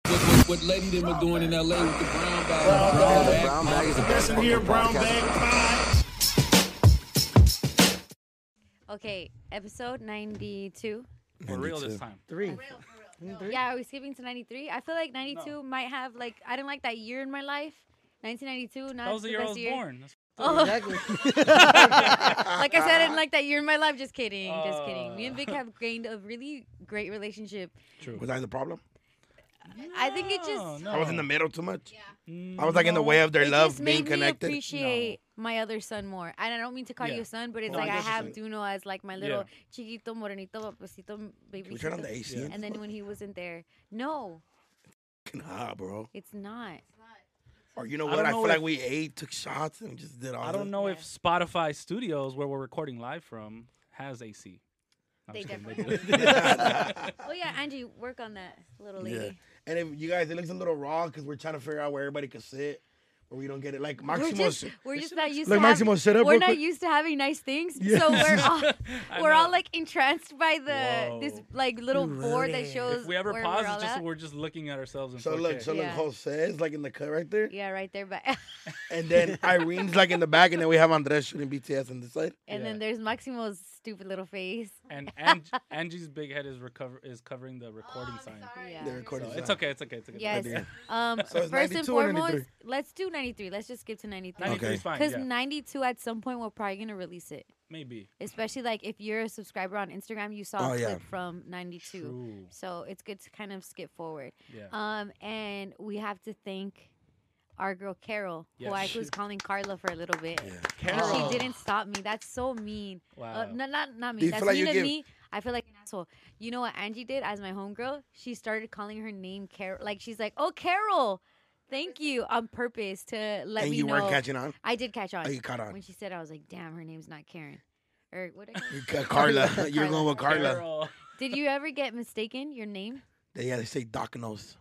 What lady them are doing in LA with the brown bag. Brown bag is the best. Listen here, brown bag pie. Okay, episode 92. For real this time. 3. Yeah, are we skipping to 93? I feel like 92 might have, like, I didn't like that year in my life. 1992, not That was the year I best was year. born. That's Oh. Exactly. Like I said, I didn't like that year in my life. Just kidding. Just kidding. Me and Vic have gained a really great relationship. true. Was I the problem? I think it just... No. I was in the middle too much. Mm, I was like in the way of their It love just being made me connected. appreciate my other son more. And I don't mean to call Yeah. you a son, but it's No, like I I get what you're have saying. Duno as like my little chiquito, morenito, papacito, baby. Can we turn on the AC? Yeah. And then when he wasn't there, no, Fucking hot, bro. it's not. Or you know I what? don't I know feel like if- we ate, took shots, and just did all I don't know if Spotify Studios, where we're recording live from, has AC. I'm They just kidding, definitely do. Oh yeah, Angie, work on that little lady. Yeah. And if you guys, it looks a little raw because we're trying to figure out where everybody can sit, where we don't get it. Like We're Maximus. just not used Like to Maximo, sit up we're real not quick. used to having nice things, Yes. so I we're all know. like entranced by this Whoa. like little board that shows. If we ever where pause, we're all it's just at. we're just looking at ourselves in So 4K. look, Yeah. Jose is like in the cut right there, Yeah, right there, but and then Irene's like in the back, and then we have Andres shooting BTS on this side. and then Yeah. there's Maximo's stupid little face. and Angie's big head is covering the recording sign. Yeah. The recording. So it's side. okay. It's okay. It's okay. Yes. idea. First So it's and 92 or foremost, 93? let's do 93. Let's just skip to 93. 93 Okay. is fine. Because Yeah, 92 at some point we're probably gonna release it. maybe. Especially like if you're a subscriber on Instagram, you saw Oh, a yeah. clip from 92. True. So it's good to kind of skip forward. Yeah. And we have to thank our girl Carol, who I Yes. was calling Carla for a little bit. Yeah. And Carol. she didn't stop me. That's so mean. Wow. Not Do me. you That's feel like mean you to give- me. I feel like an asshole. You know what Angie did as my homegirl? She started calling her name Carol. Like she's like, "Oh, Carol, thank you," on purpose to let And me you know. weren't catching on. I did catch on. Oh, you caught on. When she said, I was like, "Damn, her name's not Karen." Or what? Did I call her? You got Carla. You're going with Carla. Carol. Did you ever get mistaken your name? Yeah, they say Doc knows.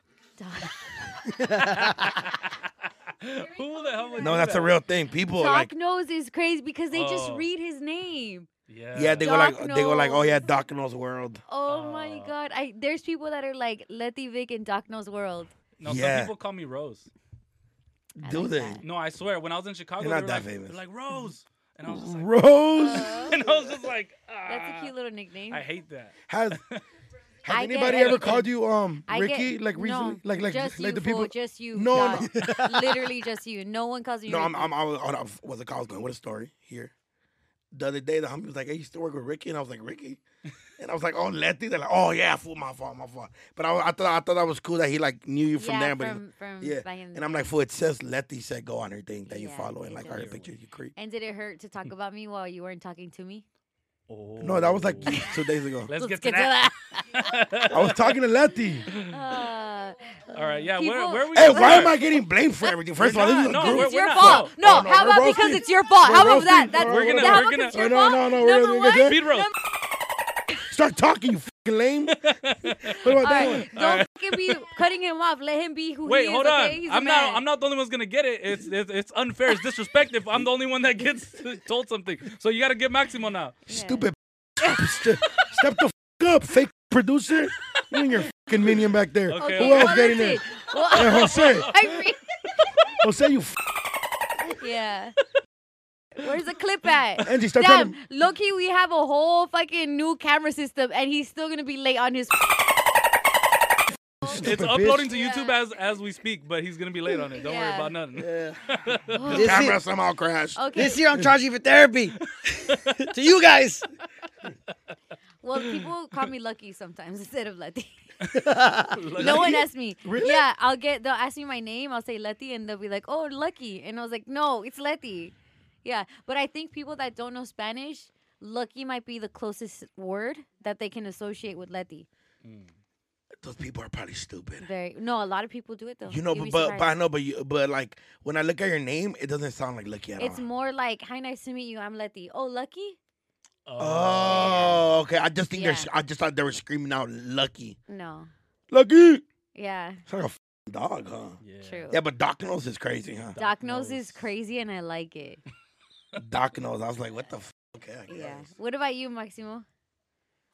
Who the hell would No, do that's a that? real thing. People Doc like, Nose is crazy because they just Oh. read his name. yeah, they Doc go like, oh yeah, knows. Doc knows world. Oh my Oh. God! There's people that are like Letty Vic and Doc Knows World. No, Yeah. some people call me Rose. I Do like they? that. No, I swear. When I was in Chicago, You're not they were that like, famous. they're like Rose, and I was just like, Rose. and I was just like, That's a cute little nickname. I hate that. Has I get anybody ever everything. called you I Ricky get, like recently? No, like just like you, the people. fool, just you. No, dog. Literally just you. No one calls you. No, Ricky. I was a call going. What a story here. The other day, the homie was like, "Hey, you used to work with Ricky," and I was like, "Ricky," and I was like, "Oh, Letty." They're like, "Oh yeah, fool, my fault." But I thought that was cool that he like knew you from yeah, there. But from yeah, back in the and I'm day. like, "Fool, it says Letty said go on her thing that you Yeah, follow and it like all your does. pictures, you creep." And did it hurt to talk about me while you weren't talking to me? Oh. No, that was like 2 days ago. Let's get get to that. I was talking to Letty. Uh, All right, yeah. People- Where are we? Hey, gonna why start? am I getting blamed for everything? First of all, You're this is a not. No, group. it's we're your not. fault. No, No, no, how we're about because roasting. it's your fault? We're How about that? roasting. That's We're gonna- how we're about gonna- it's your No, fault? no, Number we're gonna one, get Speed roast. Start talking, you fucking lame. What about All that right, one? don't fucking be cutting him off. Let him be who Wait, he is. hold okay? on. He's a I'm man. not the only one's gonna get it. It's unfair. It's disrespect if I'm the only one that gets told something. So you gotta get Maximo now. Stupid. Step the up, fake producer. You and your fucking minion back there. Okay. Who else well, getting that's there? it. Well, Hey, Jose. I re- Jose, you yeah. Where's the clip at? Angie, start Damn, telling low-key, we have a whole fucking new camera system, and he's still gonna be late on his. It's Stupid uploading bitch. to YouTube as we speak, but he's gonna be late on it. Don't worry Yeah. about nothing. This camera year, somehow crashed. Okay. this year I'm charging for therapy. To you guys. Well, people call me Lucky sometimes instead of Letty. Lucky? No one asks me. Really? Yeah, they'll ask me my name. I'll say Letty, and they'll be like, "Oh, Lucky," and I was like, "No, it's Letty." Yeah, but I think people that don't know Spanish, Lucky might be the closest word that they can associate with Letty. Those people are probably stupid. No, a lot of people do it though. You know, You'd be but I surprised. know, but like when I look at your name, it doesn't sound like Lucky at It's all. more like, "Hi, nice to meet you. I'm Letty." Oh, Lucky? Oh, okay. I just think Yeah. I just thought they were screaming out Lucky. No. Lucky. Yeah, It's like a f***ing dog, huh? Yeah. true. Yeah, but Doc knows is crazy, huh? Doc Nose is crazy, and I like it. Doc knows. I was like, what the f? Okay. I Yeah. guess. What about you, Maximo?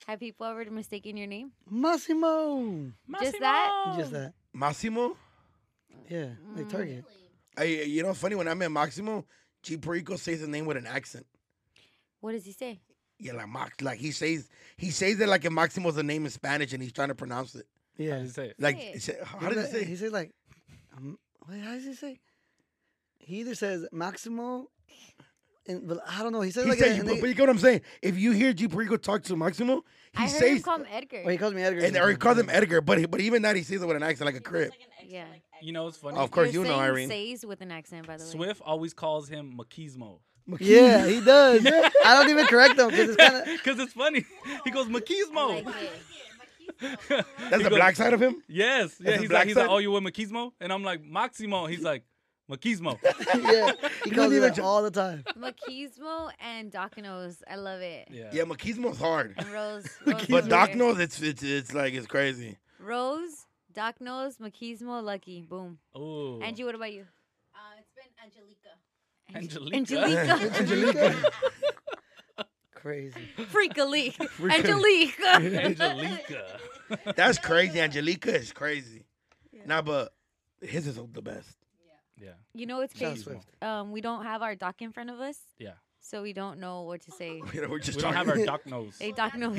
Have people ever mistaken your name? Massimo. Just that? Just that. Massimo. Yeah, like Target. You know, funny when I met Maximo, G Perico says his name with an accent. What does he say? Yeah, like he says it like if Maximo's a name in Spanish and he's trying to pronounce it. How Yeah. does he say it? Like, Say it. how does it say? He says like, wait, how does he say? He either says Maximo, but I don't know. He says He like, says, but you get what I'm saying. If you hear G Perico talk to Maximo, he I heard him says, call him Edgar. he calls me Edgar. and or he calls him Edgar, but even that he says it with an accent like a crib. Yeah. You know, it's funny. Of course, You're you know, saying Irene. Says with an accent, by the way. Swift always calls him Machismo. Yeah, he does. I don't even correct him because it's kind of. Because it's funny. He goes, I Machismo. like it. That's the black side of him. Yes. Yeah, his he's black like, side? oh, you with Machismo? And I'm like, Maximo. He's like, Machismo. Yeah, he calls me that all the time. Machismo and Doc Knows. I love it. Yeah. Yeah, Machismo's hard, And Rose. but Doc knows it's like it's crazy. Rose, Doc Knows, Machismo, Lucky. Boom. Oh. Angie, what about you? It's been Angelica. Angelica. Angelica. Crazy. Freak-a-leak. Angelica. Angelica. That's crazy. Angelica is crazy. Nah, but his is the best. Yeah. You know what's Shout out crazy? Swift. We don't have our doc in front of us, Yeah. so we don't know what to say. You know, we're just We don't talking. have our doc nose. Hey, Doc Knows.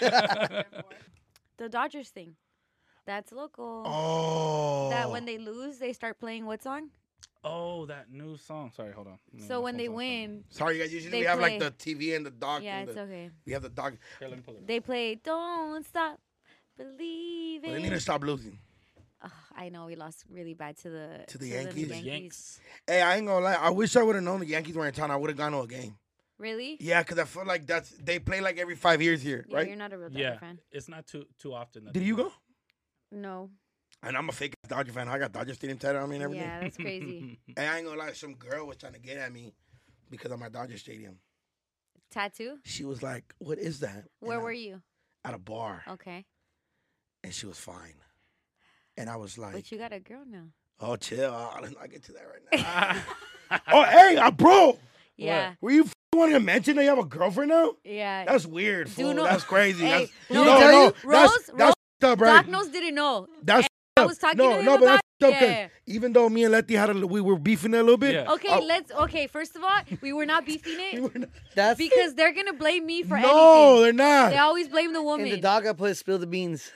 The Dodgers thing. That's local. Oh. That when they lose, they start playing what song? Oh, that new song. Sorry, hold on. So when they win, Sorry, guys. Usually They we have like play. the TV and the doc. yeah, and it's the, okay. we have the doc. Here, let me pull it up. They play "Don't Stop Believing." But they need to stop losing. Ugh, I know we lost really bad to the Yankees? Yanks. Hey, I ain't gonna lie. I wish I would have known the Yankees were in town. I would have gone to a game. Really? Yeah, because I feel like they play like every 5 years here, Yeah, right? you're not a real Dodger Yeah. fan. It's not too often. that Did they you do go? No. And I'm a fake Dodger fan. I got Dodger Stadium tattooed on me and everything. Yeah, that's crazy. And I ain't gonna lie. Some girl was trying to get at me because of my Dodger Stadium. Tattoo? She was like, "What is that?" Where And were you? At a bar, Okay. and she was fine. And I was like, But you got a girl now. "Oh, chill. Let's not get to that right now." Oh, hey, bro. Yeah. Were you wanting to mention that you have a girlfriend now? Yeah. That's weird, fool. know- That's crazy. Hey, That's, no, tell you? Rose, that's up, right? Doc Knows didn't know. That's I up. was talking no, to him no, but about that's up 'cause yeah. even though me and Letty we were beefing it a little bit. Yeah. Okay, Oh. first of all, we were not beefing we it were not- That's because they're gonna blame me for no, anything. they're not. They always blame the in woman. the dog I put spill the beans.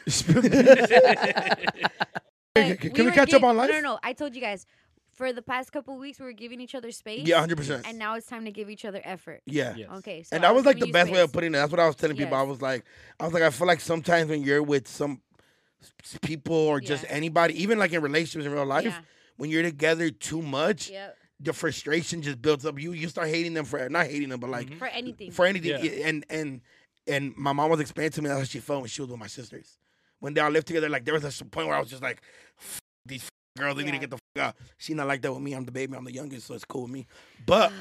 Can we were catch up on life? No. I told you guys. For the past couple weeks, we were giving each other space. Yeah, 100%. And now it's time to give each other effort. Yeah. Yes. Okay. So And that was like the giving you best way of space. putting it. That's what I was telling people. Yes. I was like, I feel like sometimes when you're with some people or just Yeah. anybody, even like in relationships in real life, Yeah. when you're together too much, Yep. the frustration just builds up. You start hating them for not hating them, but like For anything. for anything. Yeah. And my mom was explaining to me that's how she felt when she was with my sisters. When they all lived together, like there was a point where I was just like, these girls, they need to Yeah. get the out. She not like that with me. I'm the baby. I'm the youngest, so it's cool with me. But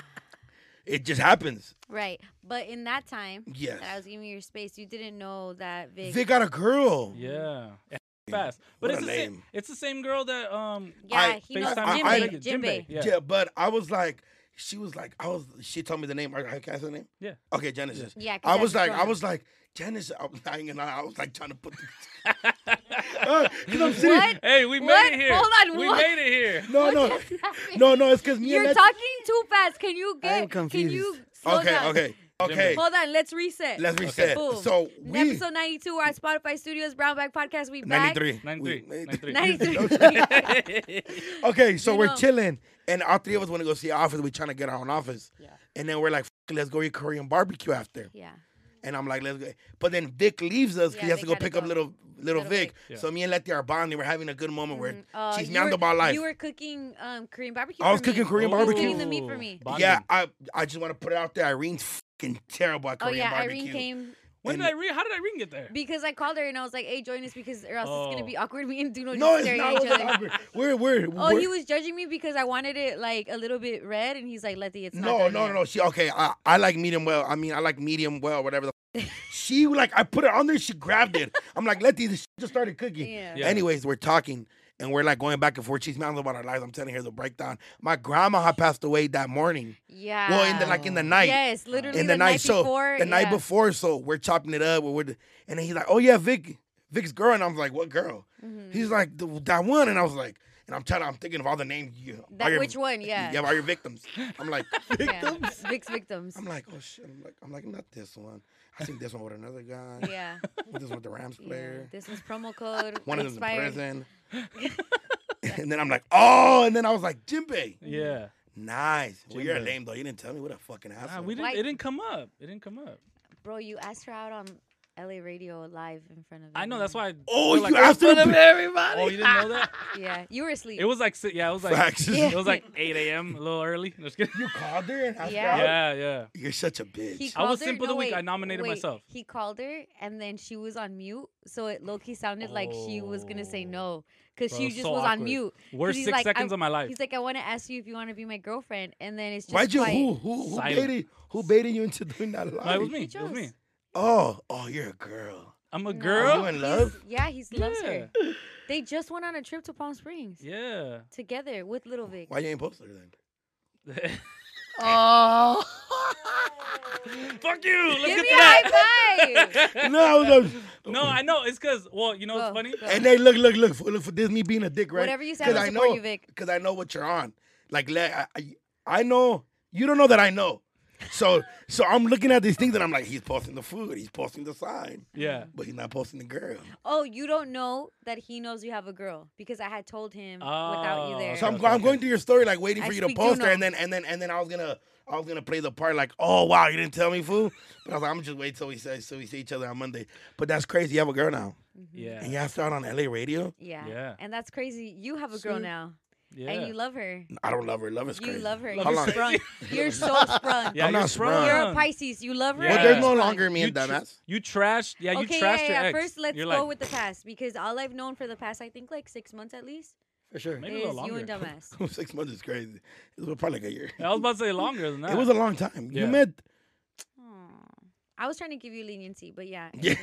it just happens. Right. But in that time Yes. that I was giving you your space, you didn't know that Vic. Vic got a girl. Yeah. Fast. But What it's a the same. name. It's the same girl that yeah, he knows FaceTime Jinbei. Yeah. Yeah, but I was like, she told me the name. Can I say the name? Yeah. Okay, Genesis. Yeah, 'cause I was that's like, grown. Genesis. I was like trying to put the. Because I'm sitting. What? Hey, we What? made it here. Hold on, We what? made it here. No, What no, just happened? no. It's because me You're and talking too fast. Can you I am get? confused. Can you slow Okay, down? okay. Hold on. Let's reset. Let's reset. Boom. So we Episode 92. We're at Spotify Studios. Brown Bag Podcast. We back. 93. 93. 93. Okay, so You we're know. chilling, and all three of us want to go see Office. We're trying to get our own office. Yeah. And then we're like, let's go eat Korean barbecue after. Yeah. And I'm like, let's go. But then Vic leaves us because Yeah, he has to Vic go had to pick up go. little Little Vic. Vic. Yeah. So me and Letty are bonding. We're having a good moment where she's you meowed were- about life. You were cooking Korean barbecue. I was for me. cooking Korean He was barbecue. cooking the meat for me. Bonding. Yeah, I just want to put it out there. Irene's fucking terrible at Oh Korean yeah, barbecue. Irene came When And- did Irene? How did Irene get there? because I called her and I was like, "Hey, join us because or else it's gonna Oh. be awkward. Me and Duno No, just it's staring not. at It each wasn't other." awkward. We're Oh, he was judging me because I wanted it like a little bit red, and he's like, "Letty, it's not." No. She okay. I like medium well. I mean, I like medium well, whatever. She like I put it on there. She grabbed it. I'm like, Letty, this shit just started cooking. Yeah. Yeah. Anyways, we're talking, and we're like going back and forth. She's mad about our lives. I'm telling her the breakdown. My grandma had passed away that morning. Yeah. Well, in the night. Yes, literally In the night. So before. the night before, so we're chopping it up. And then he's like, "Oh yeah, Vic's girl," and I was like, "What girl?" He's like, "That one," and I was like, and I'm thinking of all the names. Which one? Yeah. Yeah, all your victims. I'm like, Yeah. Vic's victims. I'm like, oh shit. I'm like, not this one. I think this one with another guy. Yeah. This one with the Rams Yeah. player. This was promo code. One of them's in expired. prison. And then I'm like, oh, and then I was like, Jimbe. Yeah. Nice. Well, you're Jimbe. lame though. You didn't tell me what a fucking Nah, asshole. we didn't. Why- It didn't come up. It didn't come up. Bro, you asked her out on LA radio live in front of I know. That's why. Oh, feel you like- asked her. everybody. Oh, you didn't know that? Yeah, you were asleep. It was like yeah. It was like Facts. it was like 8 a.m. a little early. Just kidding. You called her and asked her Yeah. out? Yeah. You're such a bitch. He I was called her- simple the week. wait, I nominated wait. myself. He called her, and then she was on mute, so it low-key sounded like she was gonna say no, because Bro, she just so was awkward. on mute. Worst he's 6 like, seconds of my life. He's like, I want to ask you if you want to be my girlfriend, and then it's just Why'd you? quiet. Who Silent. baited you into doing that live? No, it was me. He It was me. chose. Oh, you're a girl. I'm a No. girl. You in love? Yeah, he loves Yeah. her. They just went on a trip to Palm Springs Yeah. together with Little Vic. Why you ain't post her then? Oh. Fuck you. Let's Give get me to a that. high five. No, No, I know. It's because, well, you know what's Go, funny? go. And they look for this me being a dick, right? Whatever you say, I I support know, you, Vic. because I know what you're on. Like, I know you don't know that I know. So I'm looking at these things and I'm like, he's posting the food, he's posting the sign, Yeah. but he's not posting the girl. Oh, you don't know that he knows you have a girl because I had told him without you Oh, there. So I'm, Okay, I'm okay. going through your story, like waiting I for you to speak post her, Juno. and then I was gonna play the part like, oh wow, you didn't tell me, fool. But I was like, I'm just wait till we see each other on Monday. But that's crazy. You have a girl now, Yeah. and you have to out on LA radio. Yeah. Yeah. And that's crazy. You have a girl See? now. Yeah. And you love her. I don't love her. Love is You crazy. love her. Love How You're long? sprung. You're so sprung. Yeah, I'm you're not sprung. sprung. You're a Pisces. You love her. Yeah. Well, there's no Sprung. longer me and dumbass. You trashed. Yeah, you Okay, trashed yeah, your yeah. ex. First, let's You're go like, with the past because all I've known for the past, I think, like 6 months at least, For sure. Maybe a is little you and longer. dumbass. 6 months is crazy. It was probably like a year. I was about to say longer than that. It was a long time. Yeah. You met. Aw. I was trying to give you leniency, but yeah. Yeah.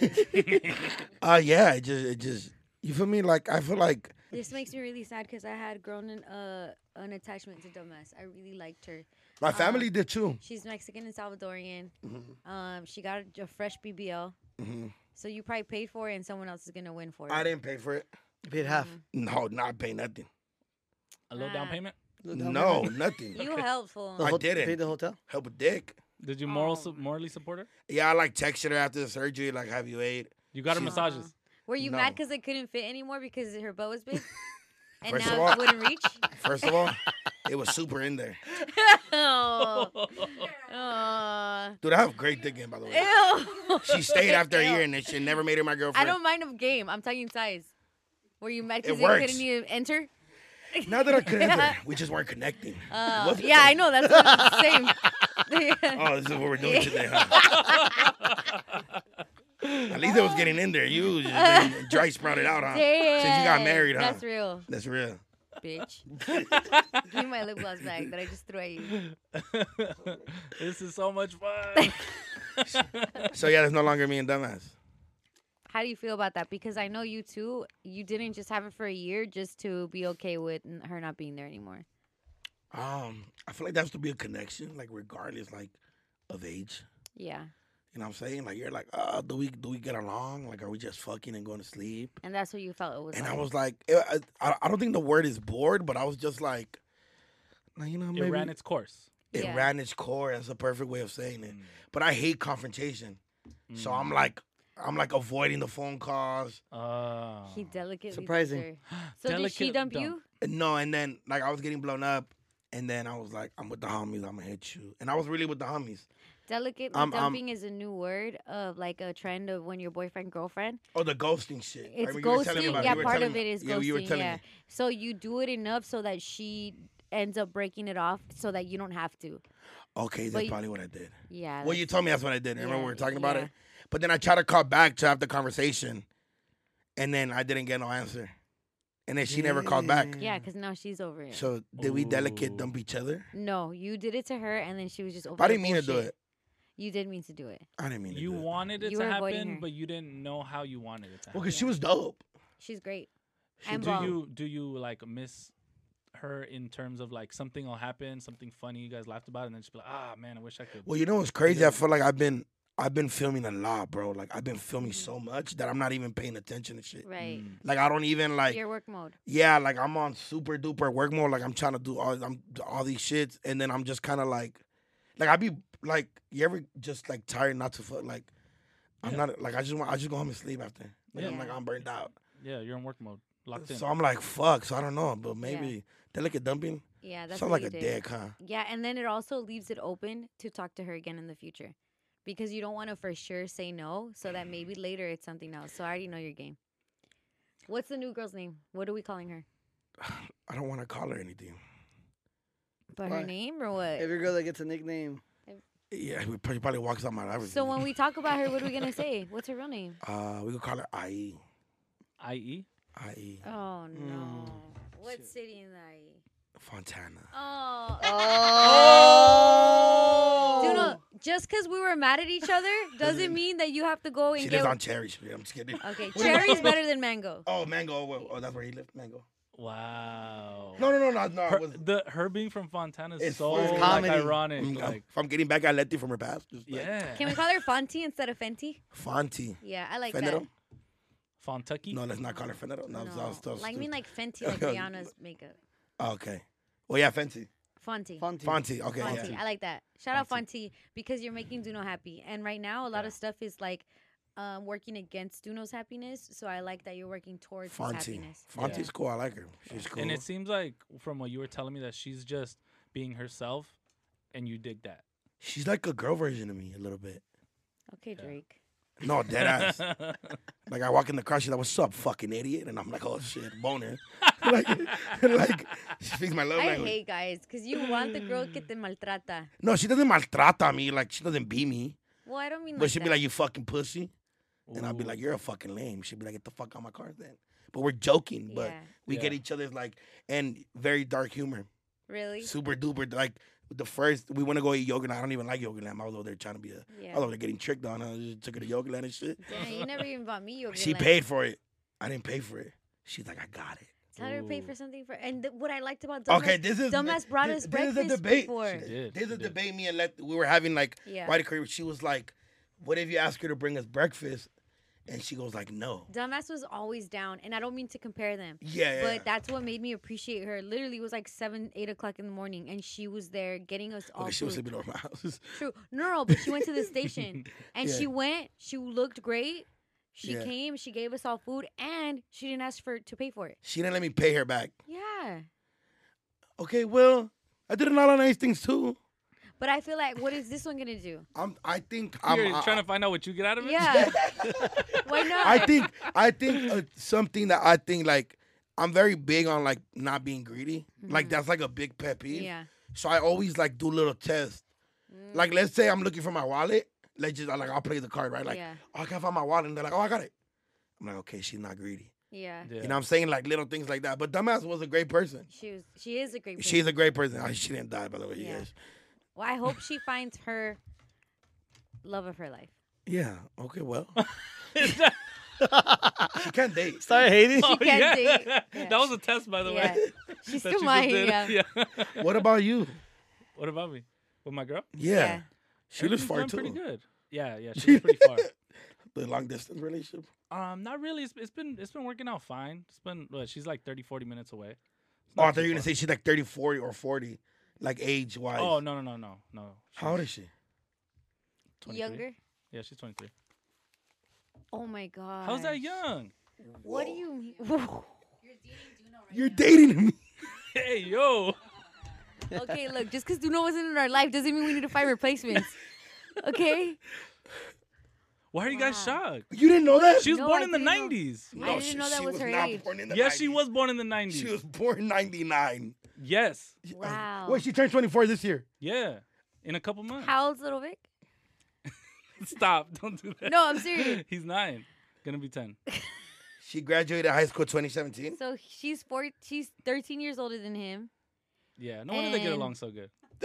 Yeah. It just. You feel me? Like I feel like. This makes me really sad because I had grown an attachment to dumbass. I really liked her. My family did too. She's Mexican and Salvadorian. Mm-hmm. She got a fresh BBL. So you probably paid for it, and someone else is gonna win for it. I didn't pay for it. You paid half. No, not pay nothing. a low down payment. No, nothing. You helpful. I didn't. Paid the hotel. Help a dick. Did you Oh. morally support her? Yeah, I like texted her after the surgery, like, have you ate? You got her She's- massages. Were you No. mad because it couldn't fit anymore because her butt was big? And First of now all- it wouldn't reach? First of all, it was super in there. Oh. Oh. Dude, I have great dick game, by the way. Ew. She stayed after a Ew. year and then she never made her my I girlfriend. don't mind of game. I'm talking size. Were you mad because It you works. couldn't even enter? Not that I couldn't enter. We just weren't connecting. It wasn't Yeah, that- I know. That's what it's the same. Oh, this is what we're doing today, huh? At least it was getting in there. You just been dry sprouted out, huh? Since you got Dang, married, huh? That's real, That's real. bitch. Give me my lip gloss back that I just threw at you. This is so much fun. So yeah, there's no longer me and dumbass. How do you feel about that? Because I know you too. You didn't just have it for a year just to be okay with her not being there anymore. I feel like that has to be a connection, like regardless, like of age. Yeah, You know what I'm saying? Like you're like, do we get along? Like, are we just fucking and going to sleep? and that's what you felt it was. And like. I was like, I don't think the word is bored, but I was just like, you know, maybe It ran its course. it Yeah. ran its core. That's a perfect way of saying it. But I hate confrontation, so Mm. I'm like avoiding the phone calls. He delicately. Surprising. did her. So did she Delicate dump dump. you? No, and then like I was getting blown up, and then I was like, I'm with the homies. I'm gonna hit you, and I was really with the homies. Delicately dumping is a new word of like a trend of when your boyfriend girlfriend. Oh, the ghosting shit. It's right? You were telling me ghosting. about it. Yeah, You were part telling of me. it is Yeah, ghosting. you were telling Yeah. me. So you do it enough so that she ends up breaking it off so that you don't have to. Okay, But that's you- probably what I did. Yeah. Well, you told me that's what I did. Remember we Yeah, were talking about yeah. it? But then I tried to call back to have the conversation, and then I didn't get no answer. And then she never called back. Yeah, because now she's over it. So did we delicate Ooh. dump each other? No, you did it to her, and then she was just over. I the didn't mean to do bullshit. it. You did mean to do it. I didn't mean to You do it. wanted it You to were avoiding happen, her. but you didn't know how you wanted it to happen. Well, because she was dope. She's great. And do ball. you like miss her in terms of like something will happen, something funny you guys laughed about, and then just be like, ah man, I wish I could. Well, you know what's crazy? I feel like I've been filming a lot, bro. Like I've been filming so much that I'm not even paying attention to shit. Right. Like I don't even like. Your work mode. Yeah, like I'm on super duper work mode. Like I'm trying to do all these shits, and then I'm just kind of like I be like, you ever just like tired not to fuck? Like I'm not like I just go home and sleep after. Like I'm Yeah. like I'm burned out. Yeah, you're in work mode, locked in. So I'm like fuck. So I don't know, but maybe delicate dumping. Yeah, that's Sound what like you a did. dick, huh? Yeah, and then it also leaves it open to talk to her again in the future. Because you don't want to for sure say no, so that maybe later it's something else. So I already know your game. What's the new girl's name? What are we calling her? I don't want to call her anything. By Why? her name or what? Every girl that gets a nickname. Yeah, we probably walks out my life. So when we talk about her, what are we gonna say? What's her real name? we could call her IE. I.e. IE. Oh no. What city in the IE? Fontana. Oh. Oh! Dude, no, just because we were mad at each other doesn't mean that you have to go and She get. lives on Cherry Street. I'm just kidding. Okay, cherry's better than mango. Oh, Mango. Oh, that's where he lived. Mango. Wow. No. Her, it was, her being from Fontana is It's so it's like, comedy. ironic. if Like, I'm getting back at Letty from her past. Just like, yeah. Can we call her Fonty instead of Fenty? Fonty. Yeah, I like Fenero? Fontucky? No, let's not call her Fenero. No, that. that was Like, I mean, stupid. like Fenty, like Rihanna's makeup. Okay. Well, yeah, Fenty. Fonty. Fonty. Fonty. Okay, Fonty. yeah. I like that. Shout out Fonty because you're making Duno happy. And right now, a lot of stuff is like working against Duno's happiness. So I like that you're working towards his Fonty. happiness. Fonty's cool. I like her. She's cool. And it seems like, from what you were telling me, that she's just being herself, and you dig that. She's like a girl version of me a little bit. Okay, Drake. No, dead ass. Like I walk in the car, she's like, "What's up, fucking idiot?" And I'm like, "Oh shit, boner." like she speaks my love I language. hate guys because you want the girl que te maltrata. No, she doesn't maltrata me. Like she doesn't beat me. Well, I don't mean But like she'd that. be like, "You fucking pussy," and I'll be like, "You're a fucking lame." She'd be like, "Get the fuck out of my car then." But we're joking. But Yeah. we get Yeah. each other's like, and very dark humor. Really? Super duper. Like the first, we want to go eat Yoga. I don't even like Yoga Land. I was over there trying to be a. Yeah. I was over there getting tricked on. I just took her to Yoga Land and shit. Damn, you never even bought me yogurt. She paid for it. I didn't pay for it. She's like, "I got it." Tell her to pay Ooh. for something for. And what I liked about Dumbass, Okay, this is Dumbass brought us this breakfast is a debate. before. She did. There's she a did. debate me and we were having like Yeah. Whitey Curry. She was like, "What if you ask her to bring us breakfast?" And she goes like, "No." Dumbass was always down, and I don't mean to compare them. Yeah, But that's what made me appreciate her. Literally, it was like 7, 8 o'clock in the morning, and she was there getting us all Okay, she was food. sleeping over my house. True. No, but she went to the station, and Yeah. she went. She looked great. She Yeah. came. She gave us all food, and she didn't ask to pay for it. She didn't let me pay her back. Yeah. Okay, well, I did a lot of nice things too. But I feel like, what is this one gonna do? I think You're I'm trying to find out what you get out of it? Yeah. Why not? I think something that I think like I'm very big on like not being greedy. Like that's like a big pet peeve. Mm-hmm. Yeah. So I always like do little tests. Like let's say I'm looking for my wallet. Let's just like I'll play the card right. Like Yeah. oh, I can't find my wallet, and they're like, "Oh, I got it." I'm like, okay, she's not greedy. Yeah. Yeah. You know what I'm saying? Like little things like that. But Dumbass was a great person. She is a great person. She's a great person. She didn't die, by the way, you Yeah. guys. Well, I hope she finds her love of her life. Yeah. Okay. Well, she can't date. Start hating. Oh, can't yeah. date. Yeah. That was a test, by the Yeah. way. She that still you just might. did. Yeah. What about you? What about me? With my girl? Yeah. Yeah. She lives Everything's far going too. pretty good. Yeah, she lives pretty far. The long distance relationship. Not really. It's been working out fine. It's been she's like 30, 40 minutes away. It's Oh, I not thought too you were gonna far. say she's like 30, 40, or 40, like age wise. Oh no. How old is she? 23. Younger. Yeah, she's 23. Oh my god. How's that young? What do you mean? You're dating me. Hey yo. Okay, look, just because Duno wasn't in our life doesn't mean we need to find replacements. Okay? Why are you guys Wow. shocked? You didn't know that? She was No, born I in the didn't know. 90s. I didn't know that she was her not age. born in the Yes, she 90s. was born in the 90s. She was born 99. Yes. Wow. Wait, she turned 24 this year. Yeah. In a couple months. How old's Little Vic? Stop. Don't do that. No, I'm serious. He's 9. Gonna be 10. She graduated high school 2017. So she's 13 years older than him. Yeah. No wonder they get And- along so good.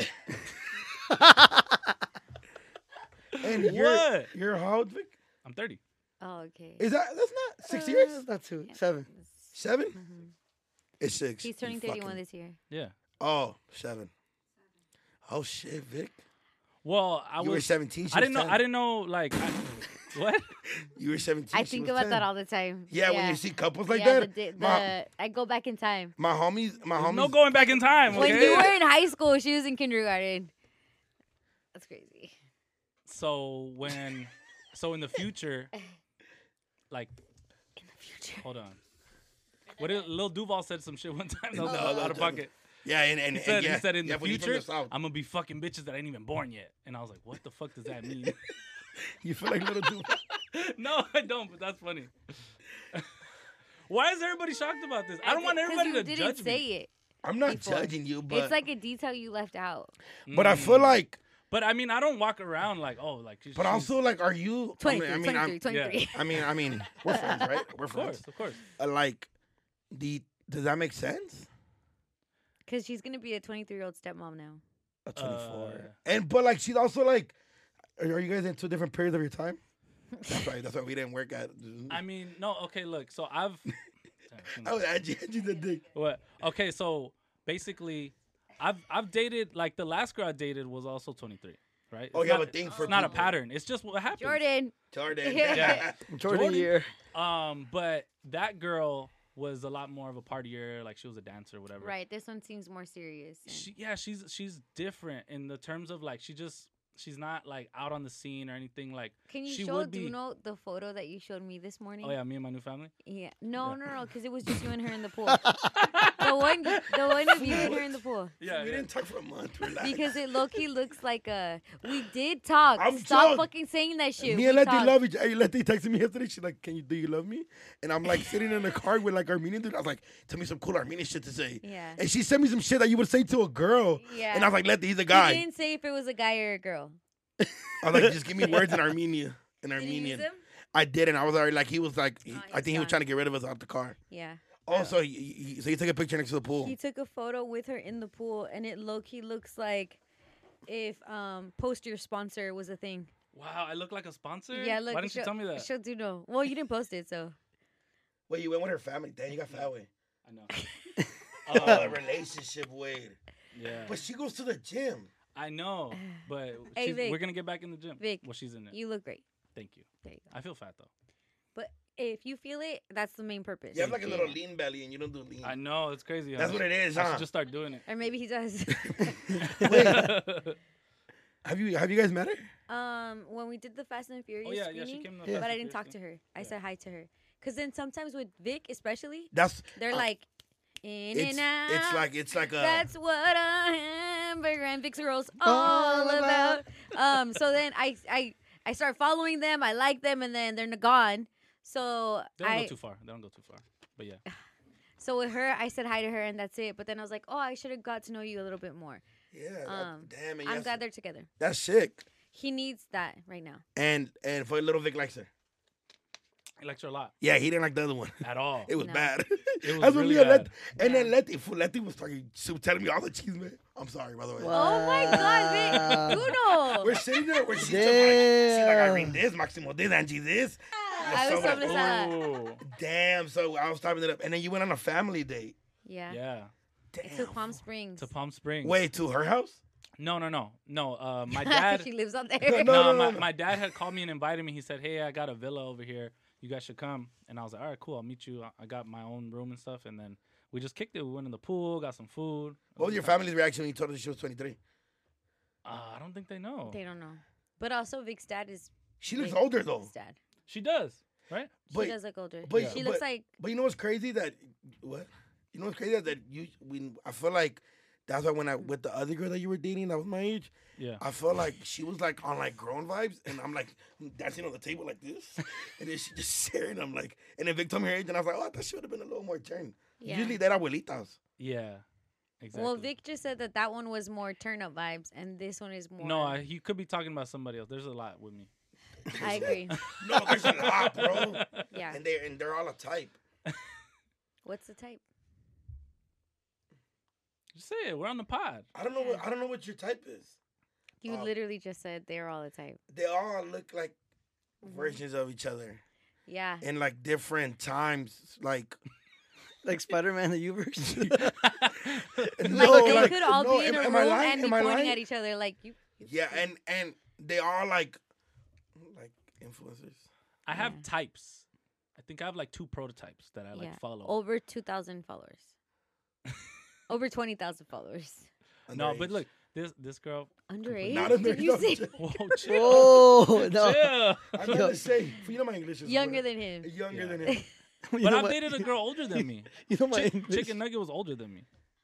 And What? you're how old, Vic? I'm 30. Oh, okay. Is that's not 6 years? Not 2, 7. 7? Mhm. It's 6. He's turning You 31 fucking- this year. Yeah. Oh, 7. Oh shit, Vic. Well, You were 17. I didn't know. Like, what? You were 17. I she think was about 10. that all the time. Yeah, when you see couples like yeah, that. I go back in time. My homies. No going back in time. When Okay. you were in high school, she was in kindergarten. That's crazy. So in the future, like, hold on. What did Lil Duval said some shit one time that was out of pocket. Yeah, and He said, yeah, he said in yeah, the when you from future, South. I'm gonna be fucking bitches that ain't even born yet. And I was like, what the fuck does that mean? You feel like little dude. No, I don't. But that's funny. Why is everybody shocked about this? I don't want everybody to you judge didn't say me. it. I'm not Before. judging you, but It's like a detail you left out. but I feel like, But I mean, I don't walk around like, oh, like. but also like, are you? 23, I mean, 23, 23. I mean, we're friends, right? We're of friends. course. Like, does that make sense? Because she's going to be a 23-year-old stepmom now. A 24. Uh, And but like, she's also like, are you guys in 2 different periods of your time? That's right. That's why we didn't work at. I mean, no. Okay, look. So I've. Oh, Angie the dick. What? Okay, so basically, I've dated, like, the last girl I dated was also 23, right? Oh, It's you have not- a thing It's for not a people. pattern. It's just what happens. Jordan. Yeah. Jordan year. But that girl was a lot more of a partier. Like, she was a dancer, whatever. Right. This one seems more serious. and- She's different in the terms of, like, she's not, like, out on the scene or anything. Like, Can you she show would be. Duno the photo that you showed me this morning? Oh yeah, me and my new family. Yeah. No, because it was just you and her in the pool. the one of you and her in the pool. Yeah, We didn't talk for a month. Relax. Because it low-key looks like a... We did talk. I'm Stop drunk. fucking saying that shit. Me and We Letty talked. love each other. Letty texted me yesterday. She's like, do you love me? And I'm like sitting in the car with like Armenian dude. I was like, tell me some cool Armenian shit to say. Yeah. And she sent me some shit that you would say to a girl. Yeah. And I was like, Letty, he's a He guy. didn't say if it was a guy or a girl. I was like, just give me words in Armenia. In Did you Armenian. use them? I didn't. I was already like, he was like, he's I think he was gone. trying to get rid of us out the car. Yeah. Also, so you took a picture next to the pool. He took a photo with her in the pool, and it low-key looks like if post your sponsor was a thing. Wow, I look like a sponsor. Yeah, look. Why didn't you tell me that? She'll do no. Well, you didn't post it, so. Wait, you went with her family. Damn, you got fat way. I know. Relationship weight. Yeah. But she goes to the gym. I know, but Hey, Vic. we're gonna get back in the gym. Vic, well, she's in it. You look great. Thank you. There you go. I feel fat though. But if you feel it, that's the main purpose. You have like a little lean belly and you don't do lean. I know it's crazy. That's what it is, I huh? should just start doing it. Or maybe he does. Have you guys met her? When we did the Fast and Furious Oh yeah, screening, she came to the Yeah. but Fast I and didn't talk Furious to her. I Yeah. said hi to her. Cause then sometimes with Vic, especially, That's they're like in it's and out. it's like a That's what a hamburger and Vic's rolls all about. So then I start following them. I like them, and then they're gone. So They don't go too far. They don't go too far. But yeah. So with her, I said hi to her, and that's it. But then I was like, oh, I should have got to know you a little bit more. damn it. I'm glad they're together. That's sick. He needs that right now. And for little Vic likes her. I liked her a lot. Yeah, he didn't like the other one. At all. It was No. bad. It was That's what really me and bad. And then Letty was talking, she was telling me all the cheese, man. I'm sorry, by the way. Oh my God, Vic, Uno. We're sitting there. She's like, Damn. Irene this, Maximo this, Angie this. I was So so like, sad. Ooh. Damn. So I was typing it up. And then you went on a family date. Yeah. Yeah. Damn. To Palm Springs. To Palm Springs. Wait, to her house? No. My dad. she lives on there. No. My dad had called me and invited me. He said, "Hey, I got a villa over here. You guys should come." And I was like, "All right, cool. I'll meet you. I got my own room and stuff." And then we just kicked it. We went in the pool, got some food. What was your family's reaction when you told her she was 23? I don't think they know. They don't know. But also, Vic's dad is She looks Vic- older, though. Vic's dad. She does, right? She But- does look older. but- she but- looks like But you know what's crazy? I feel like that's why when I with the other girl that you were dating that was my age, Yeah. I felt like she was like on like grown vibes, and I'm like dancing on the table like this, and then she just staring. I'm like, and then Vic told me her age, and I was like, oh, that should have been a little more turn. Yeah. Usually they're abuelitas. Yeah. Exactly. Well, Vic just said that one was more turn up vibes, and this one is more. No, he could be talking about somebody else. There's a lot with me. I agree. No, there's a lot, bro. Yeah. And they're all a type. What's the type? Just say it. We're on the pod. I don't know what your type is. You literally just said they're all the type. They all look like versions of each other Yeah. in like different times. Like Like Spider-Man, the Uverse. Like they like, could all no, be in a am room I lying? and be Am I pointing lying? at each other like you. Yeah, and they are like influencers. I have Yeah. types. I think I have like 2 prototypes that I like Yeah. follow. Over 2,000 followers. Over 20,000 followers. No, but Underage. look, this girl. Underage? Not Did you underage, say no, Whoa, chill. Oh no! chill. I'm not the same. You know my English is younger what- than him? younger Yeah. than him. You But know I've what- dated a girl older than me. You know my English. Chicken Nugget was older than me.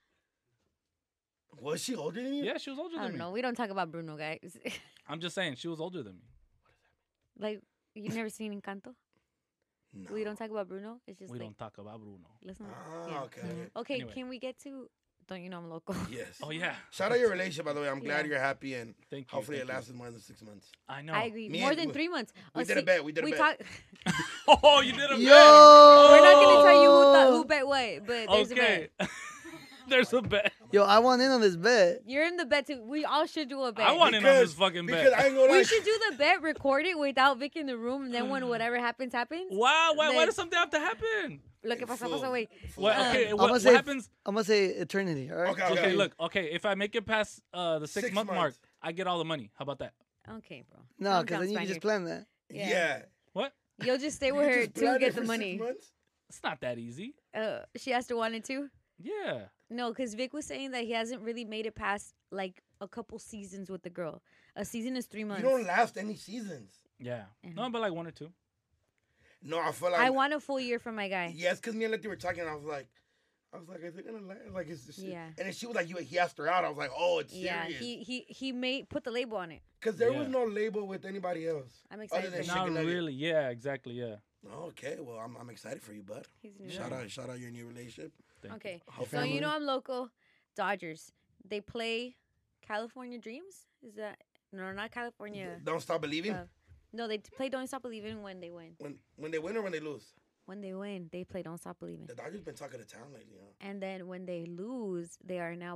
Was she older than you? Yeah, she was older I than don't me. know. We don't talk about Bruno, guys. I'm just saying, she was older than me. Like, you've never seen Encanto? No. We don't talk about Bruno. It's just We like, don't talk about Bruno. let's not. Ah, yeah. okay. Okay, Anyway. can we get to? Don't you know I'm local? Yes. Oh yeah, Shout out your relationship, by the way. I'm glad Yeah. you're happy, and thank you. hopefully thank it you. lasted more than 6 months. I know. I agree. Me More and- than 3 months. we did a bet, we did a bet. talk. Oh, you did a Yo, bet. We're not gonna tell you who bet what, but there's a Okay. bet. There's a bet. Yo, I want in on this bet. You're in the bet too. We all should do a bet. I want in on this fucking Because bet. I ain't gonna lie. We should do the bet, record it without Vic in the room, and then when whatever happens, happens. Wow, why Then- does something have to happen? Lo que pasa, pasa, wait. What, okay, I'm what, gonna what say happens? I'm gonna say eternity. All right. Okay, Okay, look. Okay, if I make it past the 6 6 month mark, months. I get all the money. How about that? Okay, bro. No, Calm because down, then you can just Spaniard. plan that. Yeah. What? You'll just stay You with her just to planned get it the for 6 money. months? It's not that easy. She has to want it too. Yeah. No, because Vic was saying that he hasn't really made it past like a couple seasons with the girl. A season is 3 months. You don't last any seasons. Yeah. Mhm. No, but like 1 or 2. No, I feel like I want a full year from my guy. Yes, because me and Letty were talking, and I was like, is it gonna last? Like, it's just, Yeah. And then she was like, he asked her out. I was like, oh, it's Yeah, serious. he made put the label on it. Because there Yeah. was no label with anybody else. I'm Other excited than for Not Chicken Nugget. really. Yeah, exactly. Yeah. Okay, well, I'm excited for you, bud. He's new. Shout out your new relationship. Thank you. Okay, How so you know I'm local. Dodgers. They play California Dreams. Is that no? Not California. Don't stop believing. No, they play Don't Stop Believing when they win. When they win or when they lose. When they win, they play Don't Stop Believing. The Dodgers been talking to town lately, huh? And then when they lose, they are now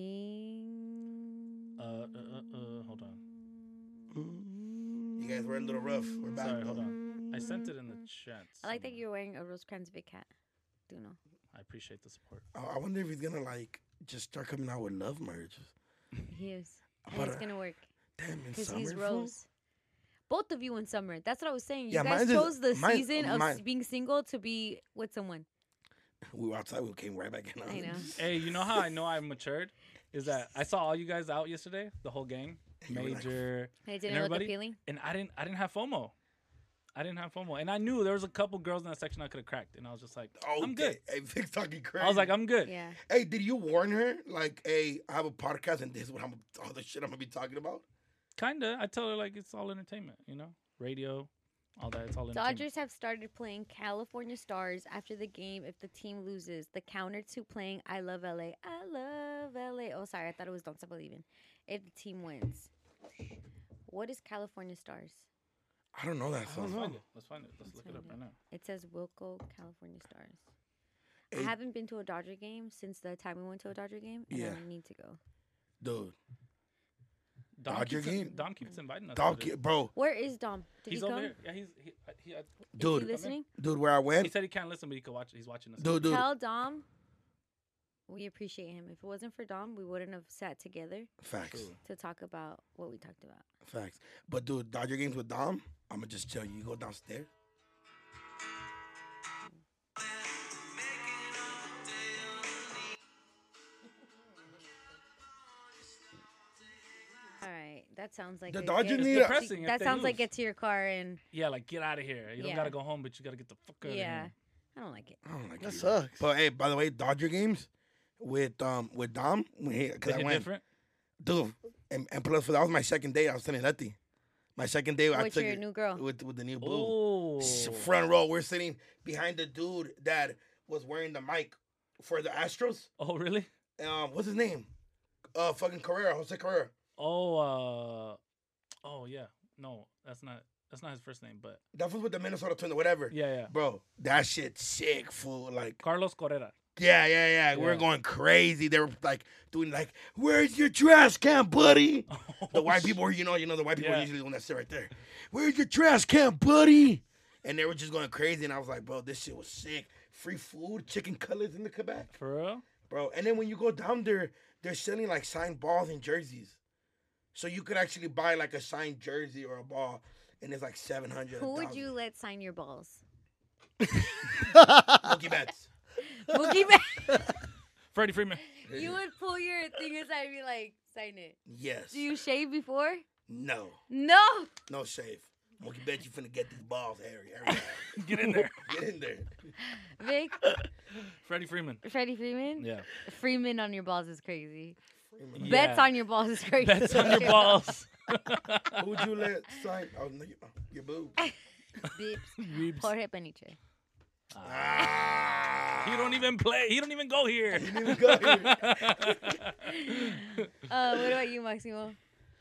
playing. Hold on. You guys were a little rough. We're back. Sorry, though. hold on. I sent it in the chat. I like that somewhere. you're wearing a Rosecrans Big Cat. Do know. I appreciate the support. I wonder if he's gonna like just start coming out with love merge. He is. And But, it's gonna work Damn, in because summer. he's fool? Rose. Both of you in summer. That's what I was saying. You Yeah, guys mine's just- chose the mine- season of mine- being single to be with someone. We were outside. We came right back in. I know. Hey, you know how I know I matured? Is that I saw all you guys out yesterday, the whole gang, You were like, Major, It and didn't look everybody, appealing. and I didn't have FOMO. I didn't have FOMO, and I knew there was a couple girls in that section I could have cracked, and I was just like, Oh, I'm good. Hey, Vic's talking crazy. I was like, I'm good. Yeah. Hey, did you warn her? Like, hey, I have a podcast and this is what all the shit I'm gonna be talking about. Kinda. I tell her like it's all entertainment, radio, all that. It's all entertainment. Dodgers have started playing California Stars after the game if the team loses. The counter to playing I Love LA. I Love LA. Oh, sorry. I thought it was Don't Stop Believing. If the team wins. What is California Stars? I don't know that Let's song. find it. Let's look Let's it up find right now. It says Wilco California Stars. Hey, I haven't been to a Dodger game since the time we went to a Dodger game, and Yeah. I need to go. dude, Dom Dodger keeps, game? Dom keeps inviting us. dog, to this. bro, Where is Dom? Did He's he over come? here. Yeah, he, Is dude, he listening? dude, where I he went, said he can't listen, but he could watch. He's watching us. dude, Tell Dom we appreciate him. If it wasn't for Dom, we wouldn't have sat together facts, True. to talk about what we talked about. facts. But dude, Dodger games with Dom, I'm gonna just tell you. You go downstairs. All right, that sounds like The a Dodgers get- need It's a- depressing if That they sounds like lose. get to your car and Yeah, like get out of here. You don't Yeah. gotta go home, but you gotta get the fuck out of yeah. here. I don't like it. I don't like That it. sucks. But hey, by the way, Dodger games with Dom, because They I hit went, different. dude, and plus that was my second day. I was telling Letty, my second day I With took your it new girl. with the new boo. Oh, Front row, we're sitting behind the dude that was wearing the mic for the Astros. oh really? What's his name? Fucking Carrera, Jose Carrera. Oh, oh yeah. No, that's not his first name, but That was with the Minnesota Twins, or whatever. yeah, yeah. Bro, that shit sick, fool. Like, Carlos Correa. yeah. We were Yeah. going crazy. They were like doing like, "Where's your trash can, buddy?" The white people were, the white people are Yeah. usually the one that sit right there. "Where's your trash can, buddy?" And they were just going crazy, and I was like, "Bro, this shit was sick." free food, chicken cutlets in the Quebec, For real? bro. And then when you go down there, they're selling like signed balls and jerseys. So you could actually buy like a signed jersey or a ball, and it's like 700. Who would 1,000. you let sign your balls? Mookie Betts. Mookie Betts. Freddie Freeman. You would pull your thing aside and be like, sign it. Yes. Do you shave before? No. No. No shave. Mookie Betts, you finna get these balls, Harry. Get in there. Get in there. Vic, Freddie Freeman. Freddie Freeman? Yeah. Freeman on your balls is crazy. Freeman. Bets Yeah. on your balls is crazy. Bets on your balls. Who would you let sign? Oh, no, your boobs. Bips. Jorge Peniche. Ah. He don't even play. He don't even go here. He didn't even go here. What about you, Maximo?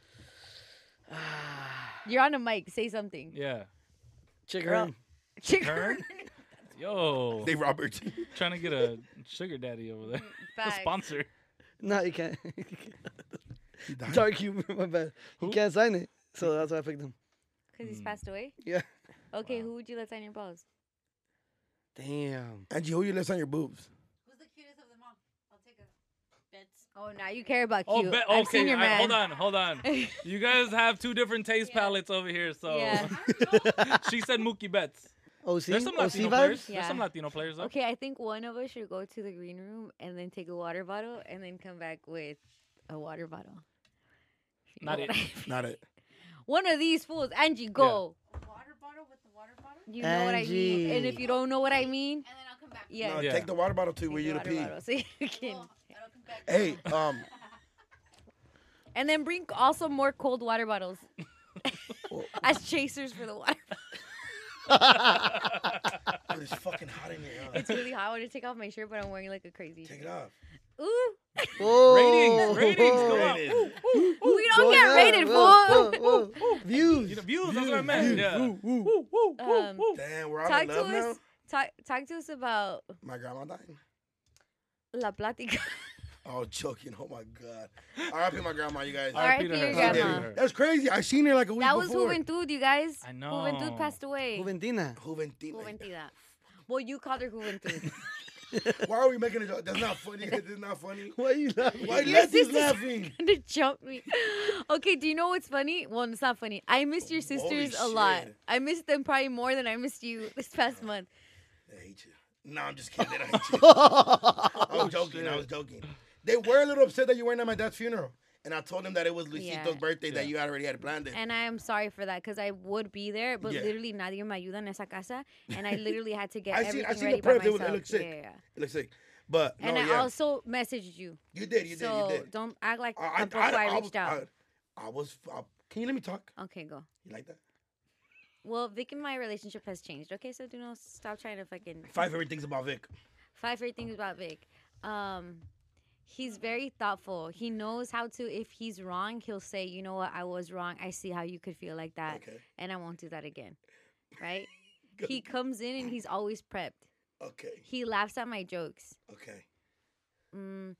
You're on a mic. Say something. Yeah. Chick Girl. Hearn. Chick Hearn? Yo. Dave Roberts. Trying to get a sugar daddy over there. A Facts. sponsor. No, he can't. He died? Dark humor, my bad. He Who? can't sign it, so that's why I picked him. Because he's passed away? Yeah. Okay, Wow. who would you let sign your balls? Damn. Angie, who you let sign your boobs? Who's the cutest of them all? I'll take a bets. Oh, now you care about Oh, cute. bet. I've Okay. seen your man. Hold on. You guys have two different taste Yeah. palettes over here. So Yeah. she said Mookie Betts. OC? There's some OC Latino vibes? players. Yeah. There's some Latino players though. Okay, I think one of us should go to the green room and then take a water bottle and then come back with a water bottle. You know Not what it. I mean? Not it. One of these fools. Angie, go. A water bottle with the water bottle? You know what I mean. And if Angie. you don't know what I mean, And then I'll come back. yeah. No, Yeah. take the water bottle to take where the you to water pee. bottle so you can. Cool. I'll come back. Hey, And then bring also more cold water bottles as chasers for the water. oh, it's fucking hot in here. Huh? It's really hot. I want to take off my shirt, but I'm wearing like a crazy Take shirt. it off. Ooh, Whoa. Ratings, go up. Rated. we don't Go get down. rated, Whoa, fool. whoa, whoa. Views. You know, views. That's what I meant. Yeah. Damn, we're all Talk in to love now. us. Talk to us about My grandma died. La Platica. Oh, joking. Oh, my God. R.I.P. my grandma, you guys. R.I.P. to your her. She did. grandma. That's crazy. I seen her like a week That was before. Juventud, you guys. I know. Juventud passed away. Juventina. Juventina. Juventida. Well, you called her Juventud. Why are we making a joke? That's not funny. That's not funny. Why you laughing? Why Your Letty's sister's laughing? gonna jump me. Okay, do you know what's funny? Well, it's not funny. I missed your sisters a lot. shit. I missed them probably more than I missed you this past month. I hate you. No, I'm just kidding. I hate you. I was joking. I was joking. They were a little upset that you weren't at my dad's funeral. And I told them that it was Luisito's Yeah. birthday that Yeah. you already had planned it. And I am sorry for that because I would be there, but Yeah. literally nadie me ayuda en esa casa, and I literally had to get I everything seen ready the by preps. It myself. looked sick. Yeah. It looks sick. But, And no, I yeah. also messaged you. You did. You So did. don't act like I I reached was- out. can you let me talk? Okay, go. You like that? Well, Vic and my relationship has changed. Okay, so do not stop trying to fucking 5 favorite things about Vic. 5 great things about Vic. He's very thoughtful. He knows how to. If he's wrong, he'll say, "You know what? I was wrong. I see how you could feel like that, Okay. and I won't do that again." Right? He comes in and he's always prepped. Okay. He laughs at my jokes. Okay. Mm.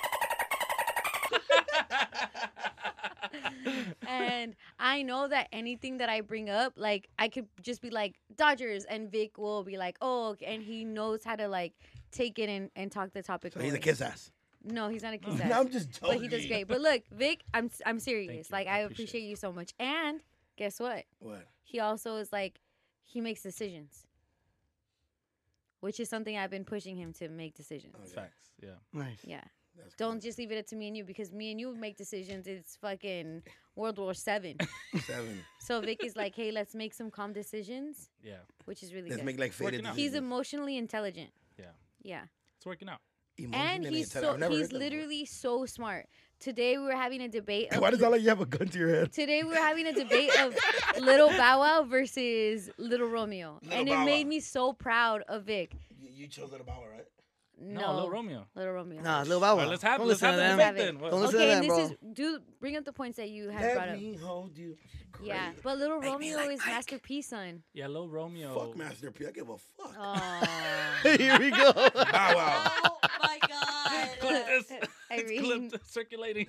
And I know that anything that I bring up, like I could just be like Dodgers, and Vic will be like, "Oh," okay," and he knows how to like take it and talk the topic. So he's a forward. kiss ass. No, he's not a kiss No, ass. I'm just joking. But he does great. But look, Vic, I'm serious. you. Like I I appreciate appreciate you so much. And guess what? What? He also is like he makes decisions, which is something I've been pushing him to make decisions. Okay. Facts. Yeah. Nice. Yeah. That's Don't just leave it to me and you because me and you make decisions. It's fucking World War 7. cool. 7. So Vic is like, hey, let's make some calm decisions, Yeah. which is really Let's good. make like faded Working out. He's decisions. emotionally intelligent. Yeah. Yeah. It's working out. And Emotionally he's intelligent. I've never he's heard that before. literally so smart. Today we were having a debate. Hey, of why does it sound like you have a gun to your head? Today we were having a debate of Little Bow Wow versus Little Romeo, Little and Bow it Wow. made me so proud of Vic. You chose Little Bow Wow, right? No, Little Romeo. Little Romeo. Nah, Lil Bow All Wow. right, let's have Don't let's listen have to the them. debate Have it. then. What- Don't listen Okay, to and them, this bro. is bring up the points that you had brought Let up. me hold you. Yeah, Crazy. but Little Make me Romeo like is Mike. Master P son. Yeah, Lil Romeo. Fuck Master P. I give a fuck. Oh, Here we go. Bow Wow. Oh my god. Clip this. It's Irene. clipped, circulating.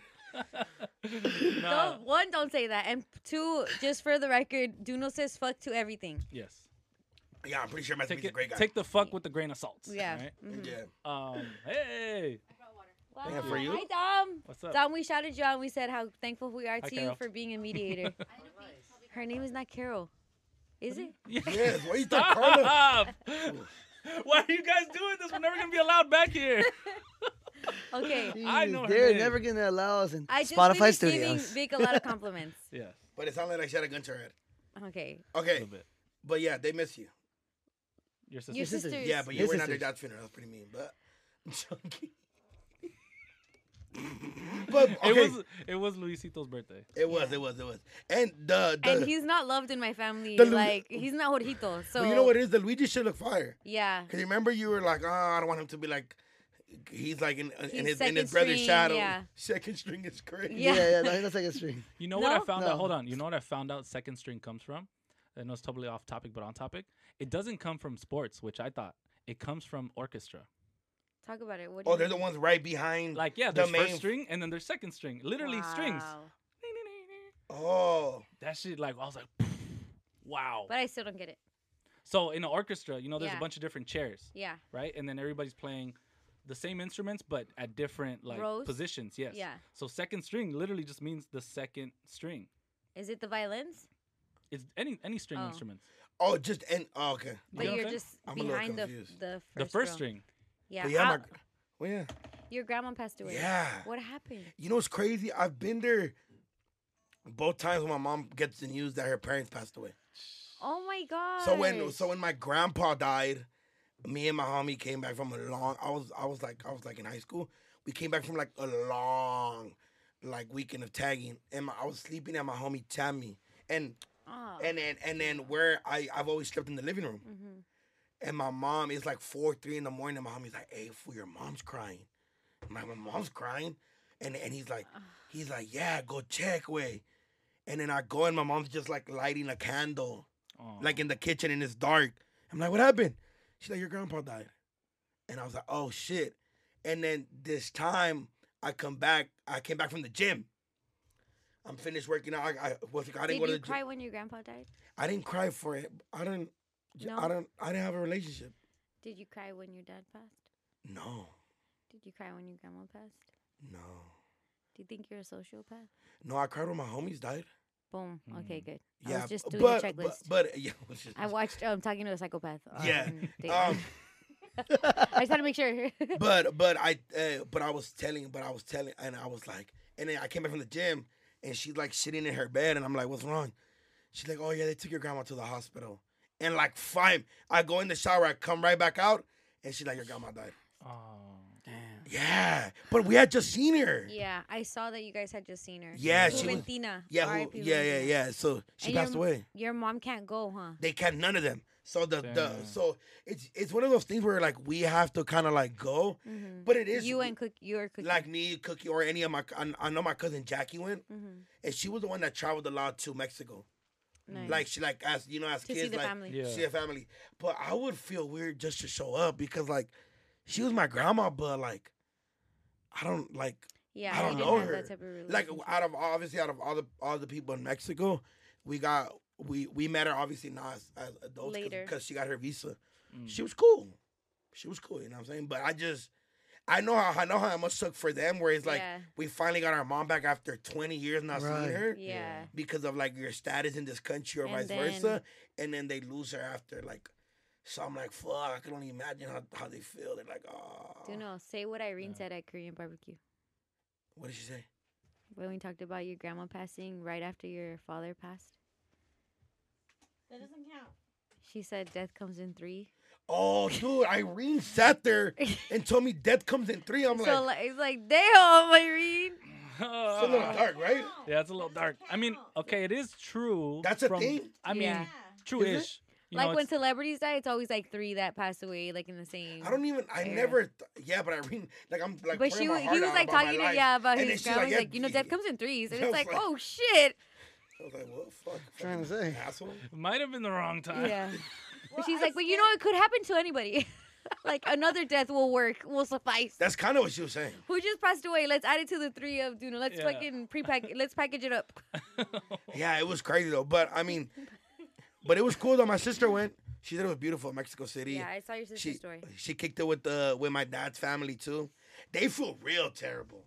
Don't say that, and two, just for the record, Duno says fuck to everything. Yes. Yeah, I'm pretty sure Master P's a great guy. Take the fuck with the grain of salt. Yeah. Right? Mhm. Yeah. Hey. Wow. Yeah, for you? Hi, Dom. What's up? Dom, we shouted you out and we said how thankful we are Hi, to you Carol. for being a mediator. Her name is not Carol. Is it? Yes. Why you thought Carla? Stop! Why are you guys doing this? We're never gonna be allowed back here. Okay. I know her They're name. never gonna allow us in I just Spotify finished giving studios. Vic a lot of compliments. Yeah, But it sounded like she had a gun to her head. Okay. a Okay, little bit. but yeah, they miss you. Your sister. Your sisters. sisters. Yeah, but you His were not their sisters. dad's funeral. That's pretty mean. But I'm joking. But okay, It was Luisito's birthday. it was. And the And he's not loved in my family. The Lu- Like, he's not Jorgito. So, but you know what it is? The Luigi should look fire. Yeah. Cause you remember you were like, oh, I don't want him to be like, he's like in He's his brother's string, shadow. yeah. Second string is crazy. Yeah. Yeah, no, that's like a string. You know what I No? found No. out? Hold on. You know what I found out? Second string comes from. I know it's totally off topic, but on topic. It doesn't come from sports, which I thought. It comes from orchestra. Talk about it. What do Oh, you they're the mean? ones right behind. Like, yeah, the there's main. first string and then there's second string. Literally strings. Wow. Oh, That shit, like, I was like, wow. But I still don't get it. So in an orchestra, you know, there's Yeah. a bunch of different chairs, Yeah. right? And then everybody's playing the same instruments, but at different like Rows? positions. Yes. Yeah. So second string literally just means the second string. Is it the violins? It's any string Oh. instruments. oh, just and oh, okay. But know what you're I'm just I'm a little behind the confused. the first, The first row. string. Yeah. But yeah, How- well, yeah. your grandma passed away. Yeah. What happened? You know what's crazy? I've been there both times when my mom gets the news that her parents passed away. Oh my god. So when my grandpa died, me and my homie came back from a long. I was like in high school. We came back from like a long, like weekend of tagging, and I was sleeping at my homie Tammy, and Oh. and then where I've always slept in the living room, Mhm. and my mom is like 4-3 in the morning. And my homie's like, "Hey, fool, your mom's crying." I'm like, "My mom's crying," and he's like, "Yeah, go check, way." And then I go and my mom's just like lighting a candle, Oh. like in the kitchen and it's dark. I'm like, "What happened?" She's like, "Your grandpa died." And I was like, "Oh shit." And then this time I came back from the gym. I'm finished working out. I didn't Did go to you the cry gym. when your grandpa died? I didn't cry for it. I didn't No? I didn't have a relationship. Did you cry when your dad passed? No. Did you cry when your grandma passed? No. Do you think you're a sociopath? No, I cried when my homies died. Boom. Okay, good. I Yeah, was just doing but, a checklist. but yeah, it was just- I watched Talking to a Psychopath. Yeah. on Dateline. Um, I just had to make sure. but I was telling, and I was like, and then I came back from the gym, and she's like sitting in her bed, and I'm like, "What's wrong?" She's like, "Oh yeah, they took your grandma to the hospital." And like I go in the shower, I come right back out, and she's like, "Your grandma died." Oh. Damn. Yeah, but we had just seen her. Yeah, I saw that you guys had just seen her. Yeah, she was- Juventina. Yeah, R.I.P. yeah. Juventina. So she And passed your- away. Your mom can't go, huh? They can't, none of them. So Damn. so it's one of those things where like we have to kind of like go, Mm-hmm. but it is You and your Cookie. like me, Cookie, or any of my. I know my cousin Jackie went, Mm-hmm. and she was the one that traveled a lot to Mexico. Nice. Like she like as to kids see the like family. Yeah. see a family. But I would feel weird just to show up because like she was my grandma, but like I don't like Yeah, I don't you didn't know have her. that type of like relationship. out of all the people in Mexico, we met her obviously not as adults Later. because she got her visa. Mm. She was cool. You know what I'm saying? But I know how it must suck for them where it's like Yeah. we finally got our mom back after 20 years not Right. seeing her Yeah. because of like your status in this country or And vice then- versa, and then they lose her after like. So I'm like, fuck, I can only imagine how they feel. They're like, oh. Do you know? Say what Irene said at Korean barbecue What did she say? when we talked about your grandma passing right after your father passed. That doesn't count. She said death comes in 3. Oh, dude, Irene sat there and told me death comes in 3. I'm So like, it's like, damn, Irene. it's a little dark, right? Yeah, it's a little dark. I mean, okay, it is true. That's a thing? I mean, Yeah. true-ish. You Like know, when it's- celebrities die, it's always like 3 that pass away, like in the same. I Yeah. never, yeah, but Irene, like, I'm like, But pouring my he heart was out like about my talking to life. about And then his she's grandma. He's yeah, like, you know, death comes in 3s, and I it's was like, like- oh shit. I was like, what the fuck? Trying to fucking say. Asshole. might have been the wrong time. Yeah. But she's like, but you know, it could happen to anybody. Like another death will work, will suffice. That's kind of what she was saying. Who just passed away? Let's add it to the 3 of Duna. Let's Yeah. fucking let's package it up. Yeah, it was crazy though. But I mean, but it was cool though. My sister went. She said it was beautiful in Mexico City. Yeah, I saw your sister's She story. she kicked it with my dad's family too. They feel real terrible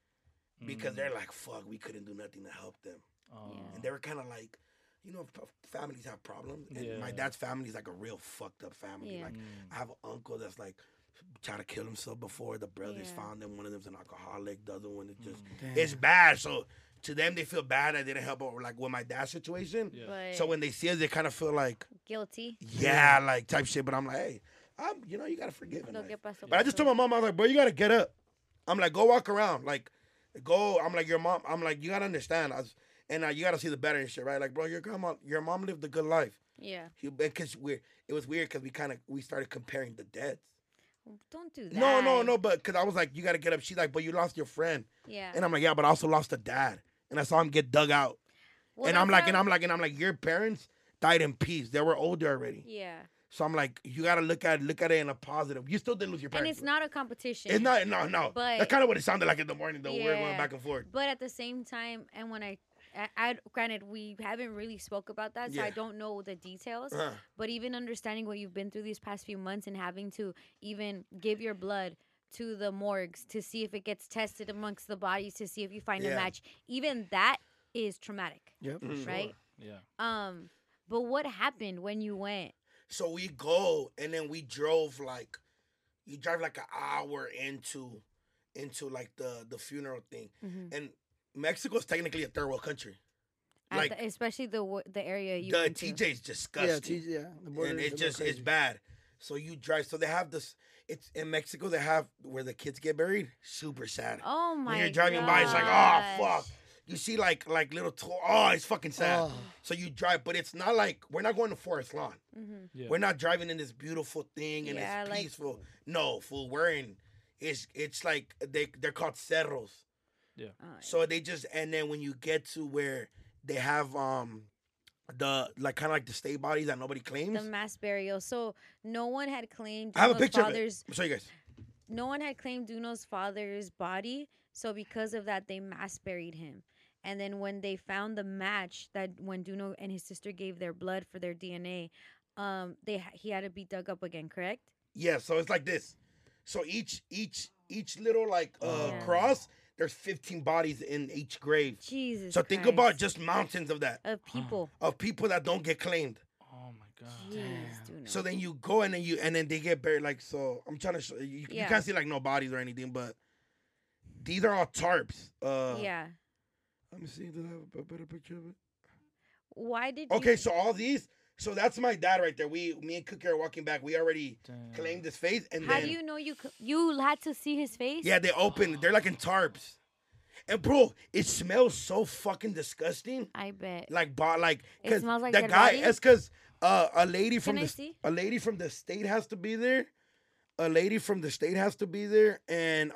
because they're like, fuck, we couldn't do nothing to help them, Yeah. and they were kind of like, families have problems, and my Yeah. dad's family is like a real fucked up family. Yeah. Like I have an uncle that's like tried to kill himself before. The brothers Yeah. found him. One of them's an alcoholic. The other one is just Damn. it's bad. So to them, they feel bad I didn't help out like with my dad's situation. Yeah. But So when they see us, they kind of feel like, guilty. yeah, like type shit. But I'm like, hey, you gotta forgive. in No, life. ¿qué pasó? But I just told my mom, I was like, bro, you gotta get up. I'm like, go walk around. Like, go. I'm like, your mom. I'm like, you gotta understand. You gotta see the better and shit, right? Like, bro, your mom lived a good life. Yeah. Because it was weird because we started comparing the deaths. Don't do that. No, but because I was like, you gotta get up. She's like, but you lost your friend. Yeah. And I'm like, yeah, but I also lost a dad. And I saw him get dug out. Well, and I'm that's like, how- and I'm like, your parents died in peace. They were older already. Yeah. So I'm like, you gotta look at it in a positive. You still didn't lose your And parents. it's not a competition. It's not. No. But- That's kind of what it sounded like in the morning, though. We were going Yeah. back and forth. But at the same time, and when I granted, we haven't really spoke about that, so I Yeah. don't know the details. Uh-huh. But even understanding what you've been through these past few months and having to even give your blood to the morgues to see if it gets tested amongst the bodies to see if you find a Yeah. match, even that is traumatic, Yep. Mm. right? Yeah. But what happened when you went? So we go, and then we drove like, you drive like an hour into like the funeral thing. Mhm. And Mexico's technically a third world country. At Like, especially the area you the went to. TJ's disgusting. The border And is a it's little just it's crazy. bad. So you drive. So they have this. It's in Mexico. They have where the kids get buried. Super sad. Oh my! When you're driving by, it's like, oh gosh. fuck. You see like little. Oh, it's fucking sad. Oh. So you drive, but it's not like we're not going to Forest Lawn. Mhm. Yeah. We're not driving in this beautiful thing and Yeah, it's like- peaceful. No, fool. We're in. It's like they're called cerros. Yeah. Oh, So they just and then when you get to where they have the like kind of like the state bodies that nobody claims. the mass burial. So no one had claimed I have a Duno's picture father's. of it. I'll show you guys. No one had claimed Duno's father's body. So because of that, they mass buried him. And then when they found the match, that when Duno and his sister gave their blood for their DNA, he had to be dug up again. Correct? Yeah, so it's like this. So each little like Yeah. cross, there's 15 bodies in each grave. Jesus. So think Christ. about just mountains of that of people. of people that don't get claimed. Oh my god. Jeez, Duno. So then you go and then they get buried. Like so, I'm trying to show you. You Yeah. can't see like no bodies or anything, but these are all tarps. yeah. Let me see. Does I have a better picture of it? Why did you? Okay, so all these. So that's my dad right there. Me and Cookie are walking back. We already Damn. claimed his face, and How then do you know you had to see his face? yeah, they open. They're like in tarps. And bro, it smells so fucking disgusting. I bet. Like, It 'cause smells like the dead guy. body? It's because a lady from Can I the see? a lady from the state has to be there. A lady from the state has to be there, and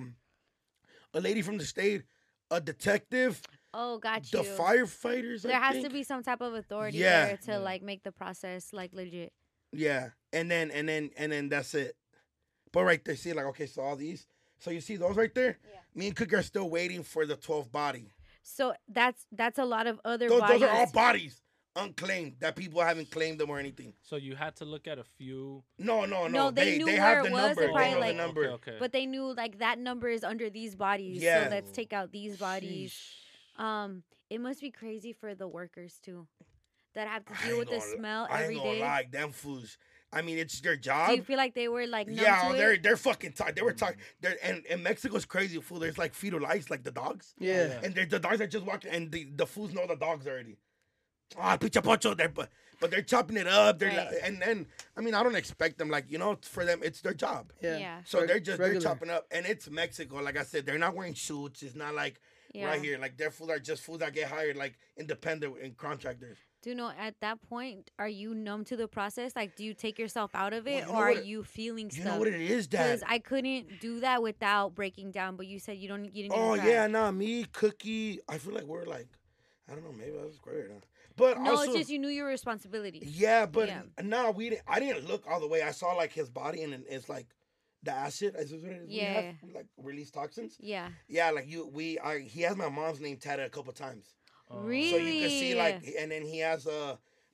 a lady from the state, a detective, Oh, got you. the firefighters. There I has think. to be some type of authority Yeah. there to Yeah. like make the process like legit. Yeah, and then that's it. But right there, see, like okay, so all these. So you see those right there? Yeah. Me and Cookie are still waiting for the 12th body. So that's a lot of other Those bodies. are all bodies unclaimed that people haven't claimed them or anything. So you had to look at a few. No. No, they knew they where have it the was, number. and They probably, know like- the number. Okay. But they knew like that number is under these bodies. Yeah. So let's take out these bodies. It must be crazy for the workers too, that have to I deal ain't with the gonna- smell I every ain't gonna day. lie, them fools. I mean, it's their Do job. you feel like they were like numb Yeah, to it? they're fucking tired. They were tired. And Mexico's crazy, fool. There's like fetal ice, like the dogs. Yeah. And the dogs are just walking, and the fools know the dogs already. Ah, picha pocho, but they're chopping it up. They're Right. and I mean, I don't expect them. Like for them, it's their job. Yeah. Yeah. So they're regular. chopping up, and it's Mexico. Like I said, they're not wearing suits. It's not like Yeah. right here. Like their fools are just fools that get hired, like independent and contractors. Do you know at that point, are you numb to the process? Like, do you take yourself out of Well, it, you know or are what- you feeling You stuff? know what it is, Because Dad? I couldn't do that without breaking down. But you said you didn't. Oh even try. yeah, nah, me, Cookie. I feel like we're like, I don't know, maybe I was squared. Huh? But No, also, it's just you knew your responsibility. yeah, but Yeah. nah, I didn't look all the way. I saw like his body, and it's like the acid. Is this what it is? Yeah. We like release toxins. Yeah. Yeah, like he has my mom's name tatted a couple times. Oh. Really? So you can see like, and then he has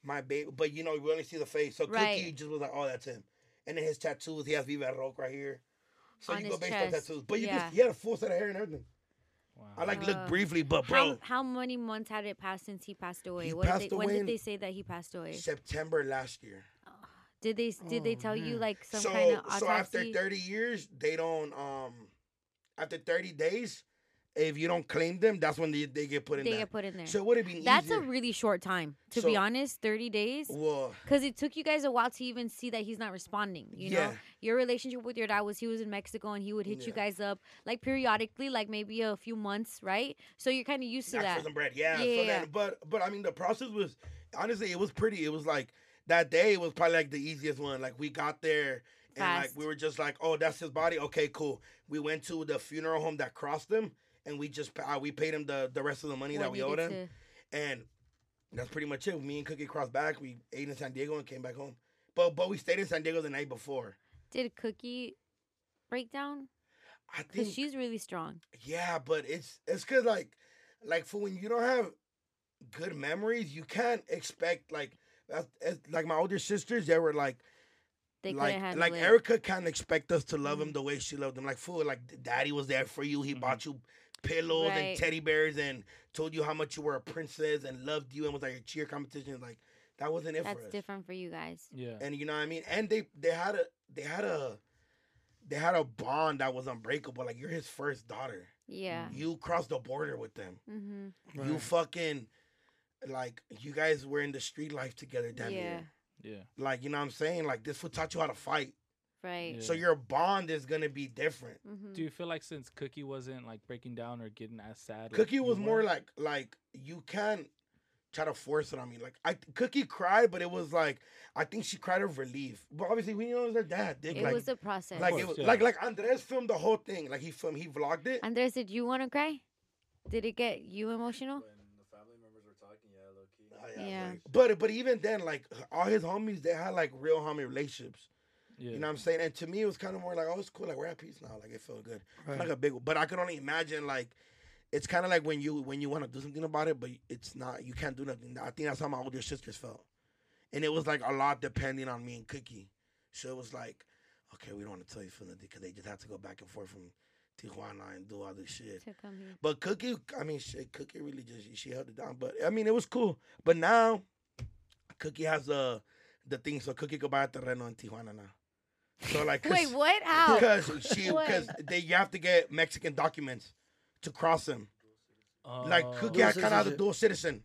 my baby. But you know, we only see the face. So Right. Cookie just was like, oh, that's him. And then his tattoos, he has Viva Rock right here. So On you go his based on chest. tattoos. But you Yeah. can, he had a full set of hair and everything. Wow. I like looked briefly, but bro, How many months had it passed since he passed away? He What passed did they, away when did in- they say that he passed away? September last year. Did they tell you like some so kind of autopsy? so after 30 years, they don't after 30 days, if you don't claim them, that's when they get put in they there. get put in there. So it would have been That's easier. a really short time, to be So- honest. 30 days. Well, Because it took you guys a while to even see that he's not responding. You know, Yeah. your relationship with your dad was he was in Mexico and he would hit you Yeah. guys up like periodically, like maybe a few months, right? So you're kind of used to Knock that. for some bread. Yeah. Yeah. So then, but I mean, the process was honestly, it was pretty. It was like that day was probably like the easiest one. Like we got there and Fast. like we were just like, oh, that's his body. Okay, cool. We went to the funeral home that crossed him, and we just we paid him the rest of the money that What we owed him, needed and that's pretty much it. Me and Cookie crossed back. We ate in San Diego and came back home. But we stayed in San Diego the night before. Did Cookie break down? I Because think she's really strong. yeah, but it's cause like for when you don't have good memories, you can't expect like like my older sisters. They were like They couldn't handle like it. Erica can't expect us to love him the way she loved him. Like fool, like daddy was there for you. He bought you pillows Right. and teddy bears and told you how much you were a princess and loved you and was like a cheer competition. Like that wasn't it That's for us. different for you guys. Yeah. And you know what I mean? And they had a bond that was unbreakable. Like you're his first daughter. Yeah. You crossed the border with them. Mm-hmm. You fucking like you guys were in the street life together, damn Yeah. near. Yeah. Like you know what I'm saying? Like this fool taught you how to fight. Right. Yeah. So your bond is gonna be different. Mm-hmm. Do you feel like since Cookie wasn't like breaking down or getting as sad? like Cookie you was more were? like you can't try to force it on me. Like Cookie cried, but it was like I think she cried of relief. But obviously we know it was her dad. Dick. It Like, was a process. like course, it was yeah. like Andres filmed the whole thing. Like he vlogged it. Andres, did you want to cry? Did it get you emotional? When the family members were talking, yeah, low key. Oh, Yeah. But even then, like all his homies, they had like real homie relationships. Yeah. You know what I'm saying? And to me, it was kind of more like, oh, it's cool. Like we're at peace now. Like it felt good. It's Right. like a big, but I could only imagine like it's kind of like when you want to do something about it, but it's not. You can't do nothing. I think that's how my older sisters felt, and it was like a lot depending on me and Cookie. So it was like, okay, we don't want to tell you for nothing because they just have to go back and forth from Tijuana and do all this shit. To come here. But Cookie, I mean, shit, Cookie really just she held it down. But I mean, it was cool. But now, Cookie has the thing, so Cookie could buy a terreno in Tijuana now. So like, Wait, what? How? because What? you have to get Mexican documents to cross them. Like Cookie Dual had kind of the citizenship. dual citizen.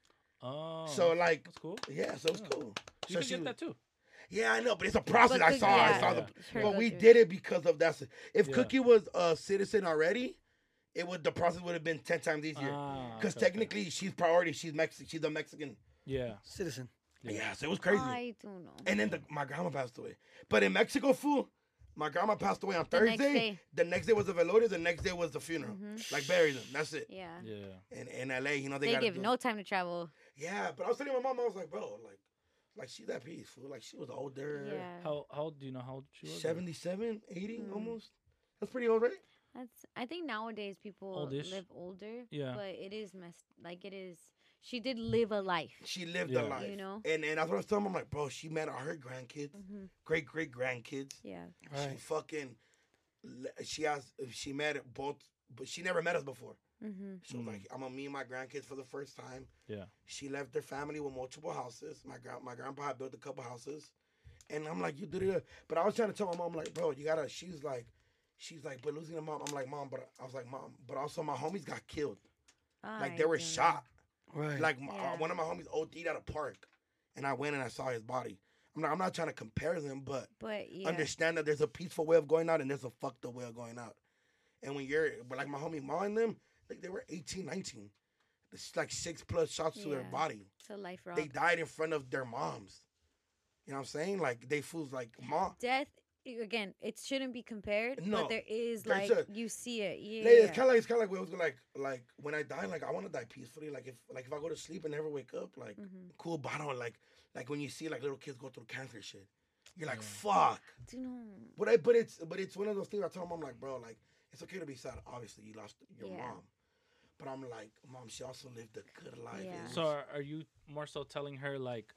Oh. So like, that's cool. yeah, so it was Yeah. cool. You So can she get was- that too. Yeah, I know, but it's a process. But I Cookie- saw yeah. the, Sure, but go we through. did it because of that. If Yeah. Cookie was a citizen already, the process would have been 10 times easier. Ah, Because okay, okay. technically, she's priority. She's Mexican. She's a Mexican. Yeah. Citizen. Yeah, so it was crazy. I don't know. And then my grandma passed away. But in Mexico, fool, my grandma passed away on The next Thursday. day. The next day was the velorio. The next day was the funeral. Like bury them. That's it. Yeah. Yeah. And in LA, you know They gotta give do- no time to travel. Yeah, but I was telling my mom, I was like, bro, like she's that peaceful. Like she was older. Yeah. How old do you know how old she was? 77, 80 Mm. almost. That's pretty old, right? I think nowadays people Oldish. live older. Yeah. But it is messed. Like it is. She did live a life. She lived Yeah. a life. You know? And that's what I was telling them. I'm like, bro, she met all her grandkids, Mhm. great grandkids. Yeah. She Right. fucking, she met both, but she never met us before. Mm-hmm. So like, I'm gonna meet my grandkids for the first time. Yeah. She left their family with multiple houses. My grandpa had built a couple houses, and I'm like, you did it. But I was trying to tell my mom, like, bro, you gotta. She's like, but losing a mom. I'm like, mom, but I was like, mom, but also my homies got killed. Like they were shot. Right. Like Yeah. one of my homies OD'd at a park, and I went and I saw his body. I'm not trying to compare them, but But yeah. understand that there's a peaceful way of going out and there's a fucked up way of going out. And when but like my homie Ma and them, like they were 18, 19. It's like 6+ shots to their Yeah. body. It's a life rock. They died in front of their moms. You know what I'm saying? Like they fools like mom. Death. Again, it shouldn't be compared. No, But there is there's like a- you see it. Yeah. It's kind of like when I was like when I die, like I want to die peacefully. Like if I go to sleep and never wake up, like cool. But I don't like when you see like little kids go through cancer shit. You're like fuck. Do you know? But it's one of those things. I tell mom like, bro, like it's okay to be sad. Obviously, you lost your Yeah. mom, but I'm like, mom, she also lived a good life. Yeah. It was- So are you more so telling her like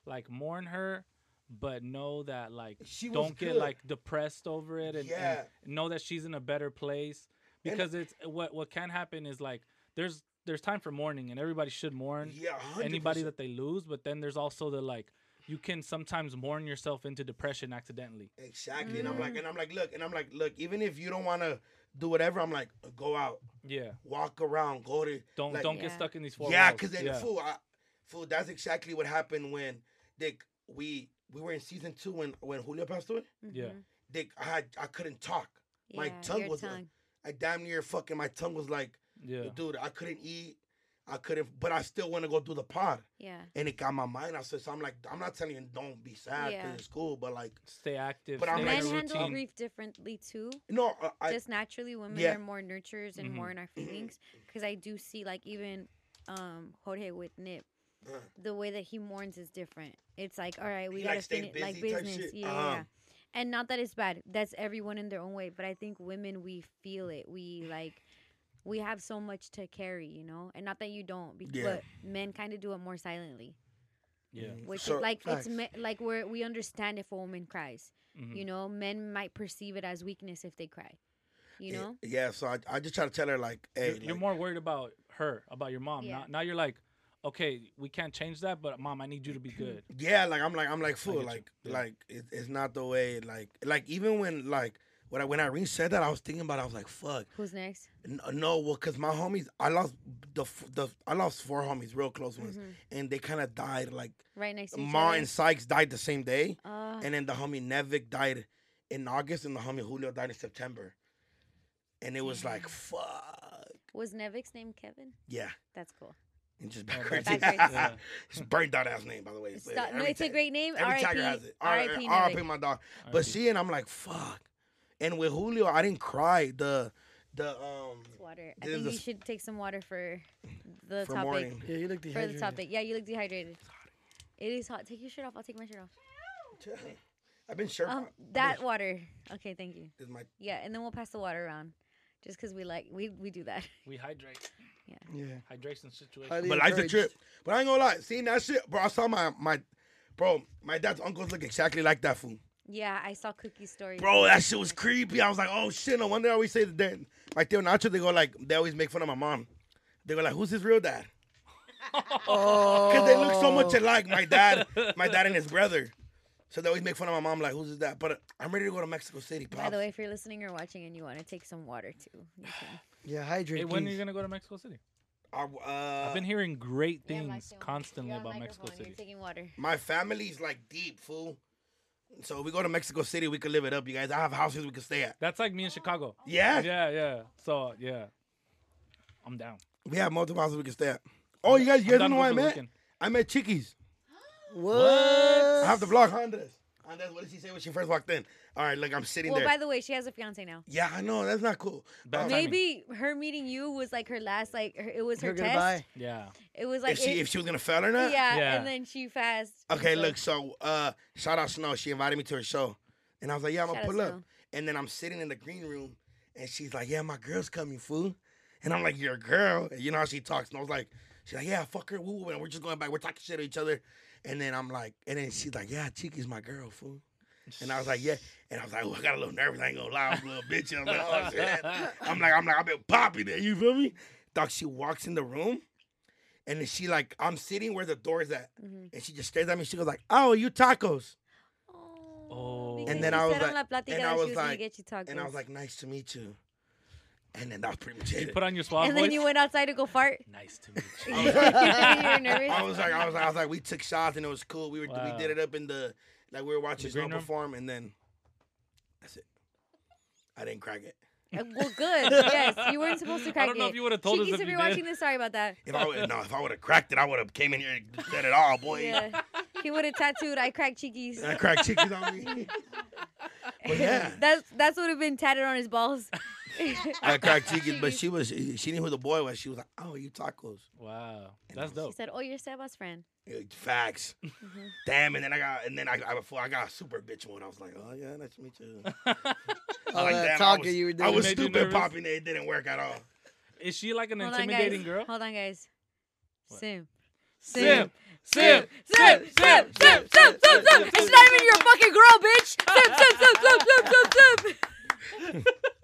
like mourn her, but know that like She was don't get good. like depressed over it, and know that she's in a better place. Because it's what can happen is like there's time for mourning, and everybody should mourn Yeah, 100%. anybody that they lose. But then there's also the like you can sometimes mourn yourself into depression accidentally. Exactly. And I'm like, look, even if you don't want to do whatever, I'm like, go out, Yeah. walk around, go to. Don't like, get Yeah. stuck in these four Yeah, walls. because then fool, that's exactly what happened when Dick we were in season 2 when Julio passed away. Yeah. Dick, I couldn't talk. My Yeah, tongue your was tongue. I damn near fucking my tongue was like, Yeah. dude, I couldn't eat. I couldn't, but I still want to go do the pod. Yeah. And it got my mind. So I'm like, I'm not telling you don't be sad because Yeah. it's cool, but like, Stay active. But I'm stay like, in Men a handle routine. grief differently too. no, Just naturally, women Yeah. are more nurturers and Mhm. more in our feelings. Because I do see, like, even Jorge with Nip, Uh. the way that he mourns is different. It's like, all right, we He, gotta like, stay finish, like, busy type business. shit. Yeah, Uh-huh. yeah. And not that it's bad. That's everyone in their own way. But I think women, we feel it. We have so much to carry, you know? And not that you don't, Yeah. but men kind of do it more silently. Yeah. Which So- is like, Facts. like we understand if a woman cries. Mhm. You know, men might perceive it as weakness if they cry. You know? Yeah, so I just try to tell her like, hey, You're more worried about her, about your mom. Yeah. Now you're like, okay, we can't change that, but mom, I need you to be good. yeah, like I'm like fool, get you. like Yeah. like it's not the way like even when like when Irene said that, I was thinking about it, I was like, fuck. Who's next? No, well, cause my homies, I lost I lost 4 homies, real close ones, and they kind of died. Like Right next to each Ma other? and Sykes died the same day, Uh, and then the homie Nevik died in August, and the homie Julio died in September, and it was like, fuck, was Nevik's name Kevin? yeah, That's cool. and just Oh, backwards. backwards. Yeah. It's burned out ass name, by the way. It's But not- no, every it's a tag- great name. Every R.I.P. tagger has it. R.I.P. R.I.P. Nevik. my dog. But see, and I'm like, fuck. And with Julio, I didn't cry. The Water. I There's think a you s- should take some water for the for topic. morning. Yeah, you look For the dehydrated. topic. Yeah, you look dehydrated. It is hot. Take your shirt off. I'll take my shirt off. I've been sure. That water. Okay, thank you. is my Yeah, and then we'll pass the water around. Just because we do that. We hydrate. Yeah. Hydration situation. Highly But life's a encouraged. trip. But I ain't gonna lie, seeing that shit, bro. I saw my dad's uncles look exactly like that fool. Yeah, I saw Cookie's story. Bro, that shit was creepy. I was like, oh shit. No wonder I always say that. My Theo Nacho, they go like, they always make fun of my mom. They go like, who's his real dad? Oh. Because they look so much alike. My dad and his brother. So they always make fun of my mom, like, who's his dad? But I'm ready to go to Mexico City, pops. By the way, if you're listening or watching and you want to take some water too, you can. Yeah, hydrate. Hey, when are please. you gonna go to Mexico City? I, I've been hearing great Yeah, things microphone. constantly You're on about Mexico microphone, City. You're taking water. my family's like deep, fool. So if we go to Mexico City, we could live it up, you guys. I have houses we could stay at. That's like me in Chicago. Yeah? Yeah. So yeah, I'm down. We have multiple houses we can stay at. Oh, you guys I'm don't down know to who go I for the met? weekend. I met Chiquis. What? I have the vlog, huh, Andres? Andres, what did she say when she first walked in? All right, look, I'm sitting Well, there. by the way, she has a fiance now. Yeah, I know. That's not cool. Bad timing. Maybe her meeting you was like her last, like it was her Her test. goodbye. Yeah. It was like If she was going to fail or not? yeah, Yeah. and then she fast. Okay, look, so shout out Snow. She invited me to her show. And I was like, yeah, I'm going Shout to out pull up. Snow. And then I'm sitting in the green room, and she's like, yeah, my girl's coming, fool. And I'm like, you're a girl? And you know how she talks. And I was like, she's like, yeah, fuck her, woo. And we're just going back. We're talking shit to each other. And then I'm like, and then she's like, yeah, Chiqui's my girl, fool. And I was like, yeah. And I was like, oh, I got a little nervous. I ain't gonna lie, I was a little bitchy. I'm like, oh shit. I'm like, I've been popping there. You feel me? Dog, she walks in the room, and then she like, I'm sitting where the door's at, and she just stares at me. She goes like, oh, you tacos. Oh. because And then you I was said on like- La Plática and that I she was was gonna like- get you tacos. And I was like, nice to meet you. And then that was pretty much You it. put on your suave and voice. then you went outside to go fart. Nice to meet you. You were nervous. I was like, we took shots and it was cool. We Wow. did it up in the, like we were watching The Snow green room? perform, and then that's it. I didn't crack it. Well, good. Yes, you weren't supposed to crack it. don't know if you would've told us Chiquis, if if you you're did. watching this, sorry about that. If I would have cracked it, I would have came in here and said it all, boy. Yeah, he would have tattooed. I cracked Chiquis. I cracked chickens on me. But yeah, That's would have been tatted on his balls. I cracked chickens, but she knew who the boy was. She was like, "Oh, you tacos." Wow, that's She dope. said, "Oh, you're Seba's friend." Facts. Damn, and then I got a super bitch one. I was like, "Oh yeah, nice to meet you." All Like, that damn, talking you were I doing. was Made you stupid nervous? popping it. It didn't work at all. Is she like an Hold on, intimidating guys. girl? Hold on, guys. What? Sim, Simp. Simp. Simp, simp, simp, simp, simp, simp. It's not even your fucking girl, bitch. Simp, simp, simp, simp, simp, simp, simp.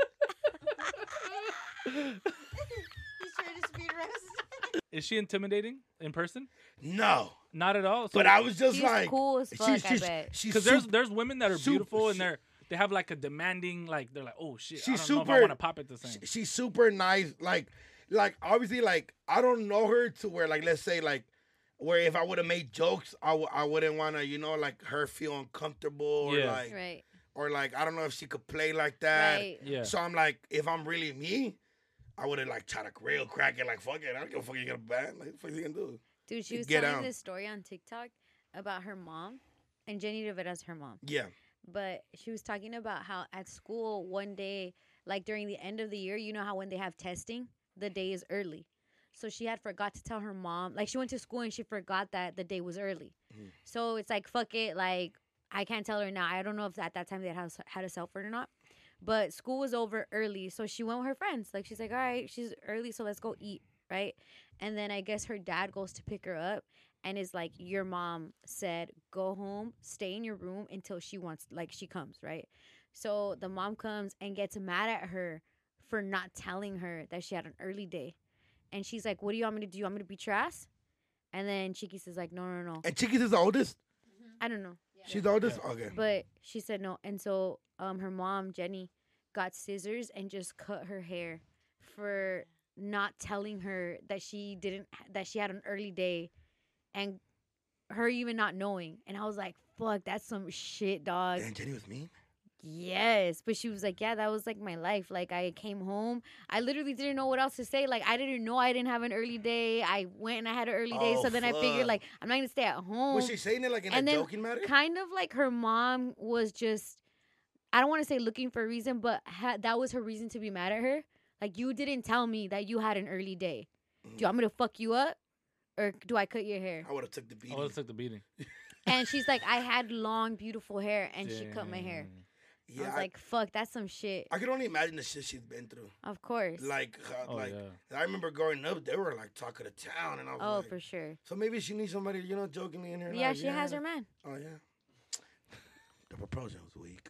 He's trying to speed roast. Is she intimidating in person? No. Not at all. But I was just She's like, cool as fuck, I bet. she's Because there's women that are super- beautiful and they have like a demanding, like they're like, oh shit, She's I don't know if I super- want to pop it the same. she's super nice. Like obviously, like I don't know her to where, like, let's say, like, where if I would have made jokes, I wouldn't want to, like, her feel uncomfortable or Yeah. like, Right. or like, I don't know if she could play like that. Right. Yeah. So I'm like, if I'm really me, I would have like tried to real crack it, like, fuck it, I don't give a fuck, you get a band, like, what the fuck you gonna do? Dude, she was Get telling out. this story on TikTok about her mom, and Jenny Rivera's her mom. Yeah. But she was talking about how at school one day, like during the end of the year, you know how when they have testing, the day is early. So she had forgot to tell her mom. Like, she went to school and she forgot that the day was early. So it's like, fuck it. Like, I can't tell her now. I don't know if at that time they had a cell phone or not. But school was over early. So she went with her friends. Like, she's like, all right, she's early, so let's go eat, right? And then I guess her dad goes to pick her up and is like, your mom said, go home, stay in your room until she comes, right? So the mom comes and gets mad at her for not telling her that she had an early day. And she's like, what do you want me to do? You want me to beat your ass? And then Chiquis is like, no. And Chiquis is the oldest. I don't know. She's the oldest. Okay. But she said no. And so her mom, Jenny, got scissors and just cut her hair for not telling her that she had an early day, and her even not knowing. And I was like, fuck, that's some shit, dog. And Jenny was mean. Yes. But she was like, yeah, that was like my life. Like, I came home, I literally didn't know what else to say. Like, I didn't know I didn't have an early day. I went and I had an early day. Oh, So then I figured, fuck. like, I'm not gonna stay at home. Was she saying it like in And a then joking manner? kind of like her mom was just, I don't want to say looking for a reason, but that was her reason to be mad at her. Like, you didn't tell me that you had an early day. Do you want me to fuck you up, or do I cut your hair? I would have took the I beating. would have took the beating. And she's like, I had long, beautiful hair, and she cut my hair. Yeah, I was like, fuck, that's some shit. I can only imagine the shit she's been through. Of course. Like, Oh, like yeah. I remember growing up, they were like talk of the town, and I was Oh, like, for sure. so maybe she needs somebody, jokingly in her Yeah, life. she has her man. Oh yeah. The proposal was weak.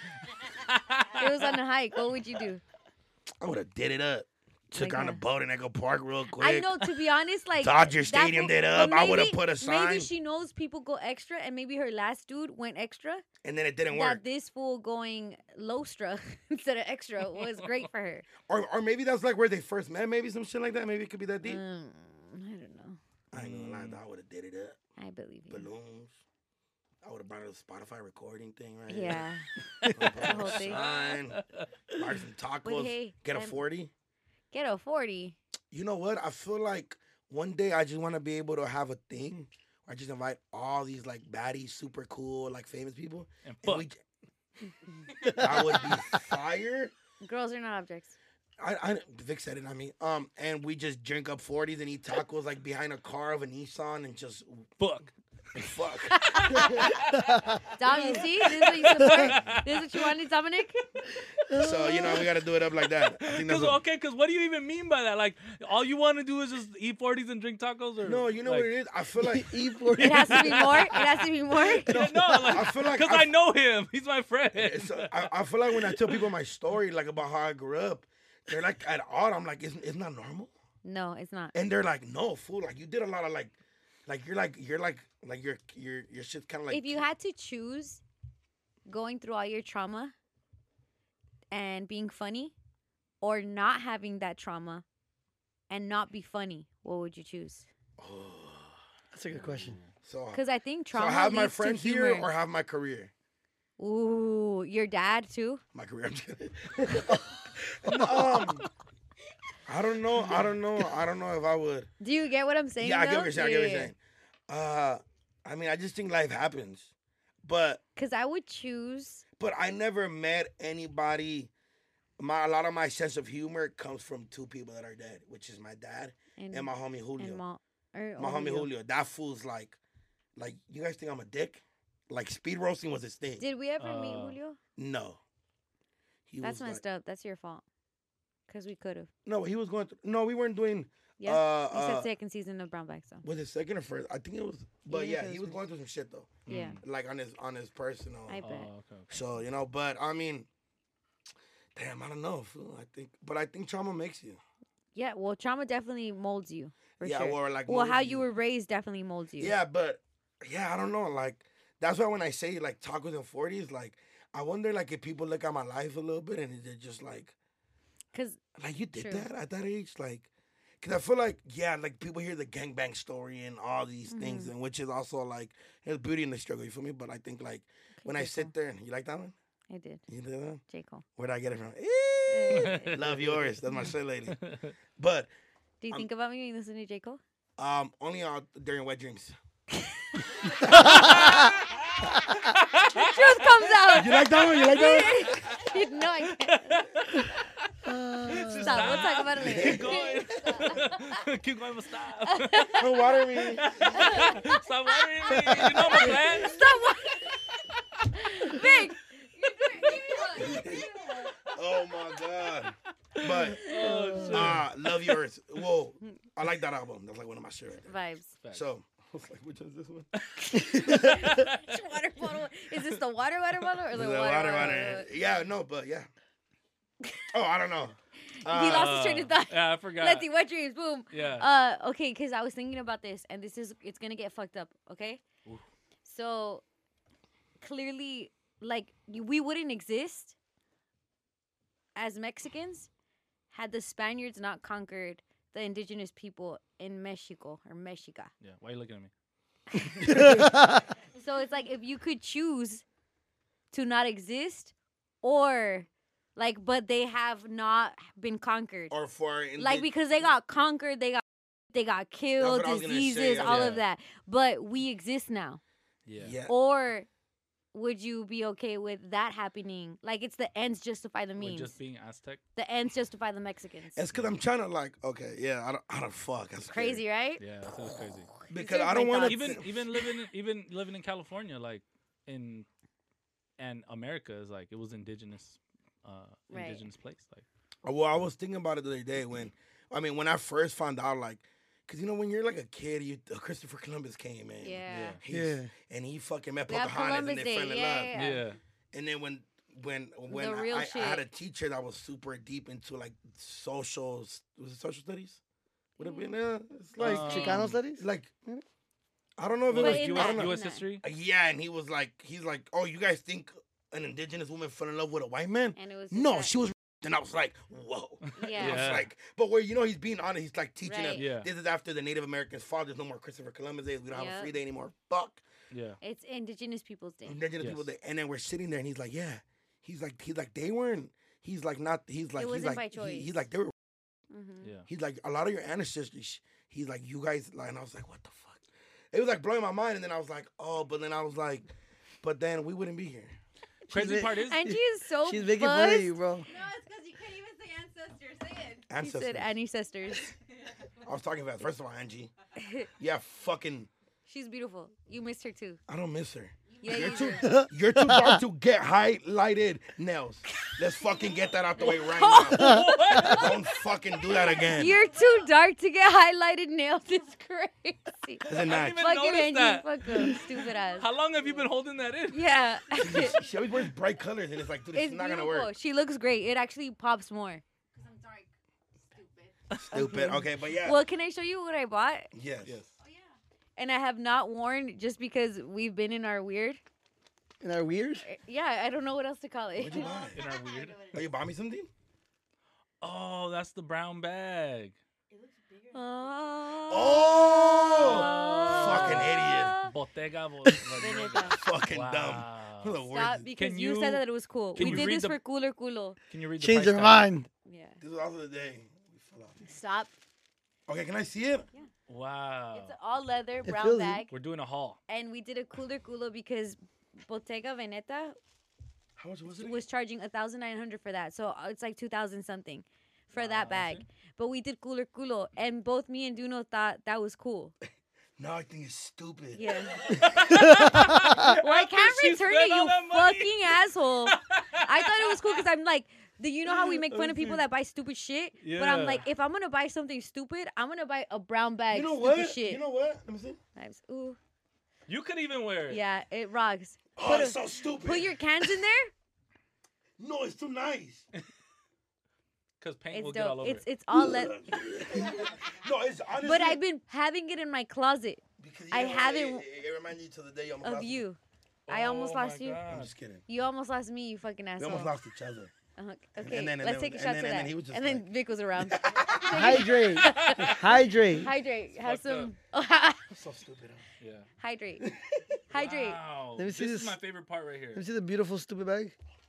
It was on a hike. What would you do? I would have did it up. Took Like on a that. boat in Echo Park real quick. I know, to be honest, like Dodger that Stadium fool- did but up. I would've maybe- put a sign. Maybe she knows people go extra, and maybe her last dude went extra. And then it didn't That work. this fool going lowstra instead of extra was great for her. Or maybe that's like where they first met. Maybe some shit like that. Maybe it could be that deep. I don't know. I ain't gonna lie, I would have did it up. I believe you. Balloons. I would have brought a Spotify recording thing, right? Yeah. The whole thing. Sign, buy some tacos, hey, get a I'm- 40. Get a 40. You know what? I feel like one day I just want to be able to have a thing where I just invite all these like baddies, super cool, like famous people. And And fuck. that would be fire. Girls are not objects. Vic said it, I mean. And we just drink up 40s and eat tacos like behind a car of a Nissan and just Fuck. fuck. Dom, you see? This is what you support? This is what you wanted, Dominic? So, we got to do it up like that. I think that's what, Because what do you even mean by that? Like, all you want to do is just eat 40s and drink tacos? Or no, you know what it is? I feel like It has to be more? It has to be more? I feel like Because I know him. He's my friend. So I feel like when I tell people my story, like about how I grew up, they're like at odd. I'm like, isn't that normal? No, it's not. And they're like, no, fool. Like you did a lot of like your shit's kind of like. If you had to choose going through all your trauma and being funny, or not having that trauma and not be funny, what would you choose? That's a good question. So Because I think so trauma have my leads to friends here humor. or have my career. Ooh, your dad too? My career. I'm just kidding. I don't know if I would. Do you get what I'm saying? Yeah, I get though? what you're saying. I get what you're saying. I mean, I just think life happens, but Because I would choose. I never met anybody. A lot of my sense of humor comes from two people that are dead, which is my dad and my homie Julio. And My homie Julio. That fool's like, you guys think I'm a dick? Like speed roasting was his thing. Did we ever meet Julio? No. He That's was messed up. That's your fault. Because we could have. No, he was going through. No, we weren't doing. Yeah. You said second season of Brown Bag, so. Was it second or first? I think it was. But Yeah, yeah, it he was was going through some shit though. Yeah. Like on his personal. I bet. Okay. So but I mean, damn, I don't know. Fool. I think trauma makes you. Yeah, well, trauma definitely molds you. For Yeah, sure. or like Well, molds how you. you were raised definitely molds you. Yeah, but yeah, I don't know. Like that's why when I say like tacos and 40s, like I wonder like if people look at my life a little bit and they're just like, Because you did True. that at that age, like. Cause I feel like like people hear the gangbang story and all these things, and which is also like there's beauty in the struggle. You feel me? But I think like when I J. sit there, and you like that one? I did. You did that one? J. Cole. Where'd I get it from? Love yours. That's my shit lady. But Do you think about me when you listen to J. Cole? only during wet dreams. Truth comes out. You like that one? You like that one? No, I can't. Stop. We'll talk about it later. Keep going. Keep going, but stop. Don't water me. Stop watering me. You know my plan. Stop. Big. Oh my god. But Oh, love yours. Whoa, I like that album. That's like one of my shit right Vibes. there. So I was like, which one is this one? Which water bottle? Is this the water bottle or the The water? Yeah, no, but yeah. Oh, I don't know. He lost his train of thought. Yeah, I forgot. Let's see. Wet dreams. Boom. Yeah. Okay, because I was thinking about this, and it's gonna get fucked up. Okay. Oof. So clearly, like we wouldn't exist as Mexicans had the Spaniards not conquered the indigenous people in Mexico or Mexica. Yeah. Why are you looking at me? So it's like if you could choose to not exist, or like, but they have not been conquered. Or for Like because they got conquered, they got killed, what I was gonna say, diseases, all yeah. of that. But we exist now. yeah. Or would you be okay with that happening? Like it's the ends justify the With means. just being Aztec. The ends justify the Mexicans. It's because I'm trying to like, okay, yeah, I don't fuck. That's Crazy, right? Yeah, that was crazy. Because These are I don't my want thoughts. to. Even living in California, like and America is like it was indigenous Right. indigenous place. Like Well, I was thinking about it the other day when I first found out, like, because when you're like a kid, Christopher Columbus came in. Yeah. And he fucking met We have Pocahontas and Columbus they Day, fell in yeah, love. yeah. yeah. And then when The real I had a shit. teacher that was super deep into like social studies? Would it be? It's like Chicano studies? like I don't know if it But was in I that- don't know. U.S. that. history. Yeah, and he's like, oh, you guys think an indigenous woman fell in love with a white man? And it was just No, that- she was. And I was like, whoa. Yeah. I was Yeah. like, but where he's being honest, he's like teaching Right. them. Yeah. This is after the Native Americans fought. There's no more Christopher Columbus Day. We don't have a Yep. free day anymore. Fuck. Yeah. It's Indigenous Peoples Day. Indigenous Yes. people day. And then we're sitting there, and he's like, yeah. He's like they weren't. He's like not. He's like It he's wasn't like by choice. he's like they were. Mm-hmm. Yeah. He's like a lot of your ancestors. He's like you guys. Like, and I was like, what the fuck? It was like blowing my mind. And then I was like, oh, but then I was like, but then we wouldn't be here. Crazy part is Angie is so She's making fun of buzzed. you, bro. No, it's because you can't even say ancestors. Say it. She Ancestors. said ancestors. I was talking about first of all, Angie. Yeah, fucking. She's beautiful. You missed her too. I don't miss her. Yeah, You're you too do. you're too dark to get highlighted nails. Let's fucking get that out the way right now. Don't fucking do that again. You're too dark to get highlighted nails. It's crazy. Isn't that? even Fucking noticed Angie, that. fuck them, stupid ass. How long have you been holding that in? Yeah. She always wears bright colors, and it's like, dude, it's, It's not beautiful. gonna work. She looks great. It actually pops more. Because I'm dark. Stupid. Stupid. Okay, but yeah. Well, can I show you what I bought? Yes. Yes. Oh, yeah. And I have not worn just because we've been in our weird. And are weird? Yeah, I don't know what else to call it. What'd you buy? In our weird. Oh, you bought me something? Oh, that's the brown bag. It looks bigger. Oh! Fucking idiot. Bottega. Veneta. Fucking Wow. dumb. What the Stop, worst. because Can you you- said that it was cool. can We you did read this the- for Cooler Culo. Can you read the Change price their tag? mind. Yeah. This was also the day. We fell off. Stop. Okay, can I see it? Wow. It's all leather, It brown feels- bag. We're doing a haul. And we did a Cooler Culo because Bottega Veneta How much was it? was charging 1,900 for that. So it's like 2,000 something for Wow, that bag. see? But we did Cooler Culo. And both me and Duno thought that was cool. No, I think it's stupid. Yeah. Well, I can't She return spent it, all you that money. fucking asshole. I thought it was cool because I'm like, Do you know how we make fun of people that buy stupid shit? But I'm Yeah. like, if I'm gonna buy something stupid, I'm gonna buy a brown bag. You know stupid what? Shit. You know what? Let me see. Knives. Ooh. You could even wear it. Yeah, it rocks. Oh, it's so stupid. Put your cans in there. No, it's too nice. Because paint It's will get all dope. over it. It's all let. No, it's honestly. But I've been having it in my closet because I know what? haven't It reminds you to the day you almost of lost me. you. I almost Oh my lost you. God. I'm just kidding. You almost lost me, you fucking We asshole. almost lost each other. Okay, and then- let's take a and shot then- to and that. then he was just And then like- Vic was around. Hydrate. Hydrate. Hydrate. Have fucked some. So stupid. Yeah. Hydrate. Hydrate. Wow. Let me see this is this. my favorite part right here. Let me see the beautiful stupid bag.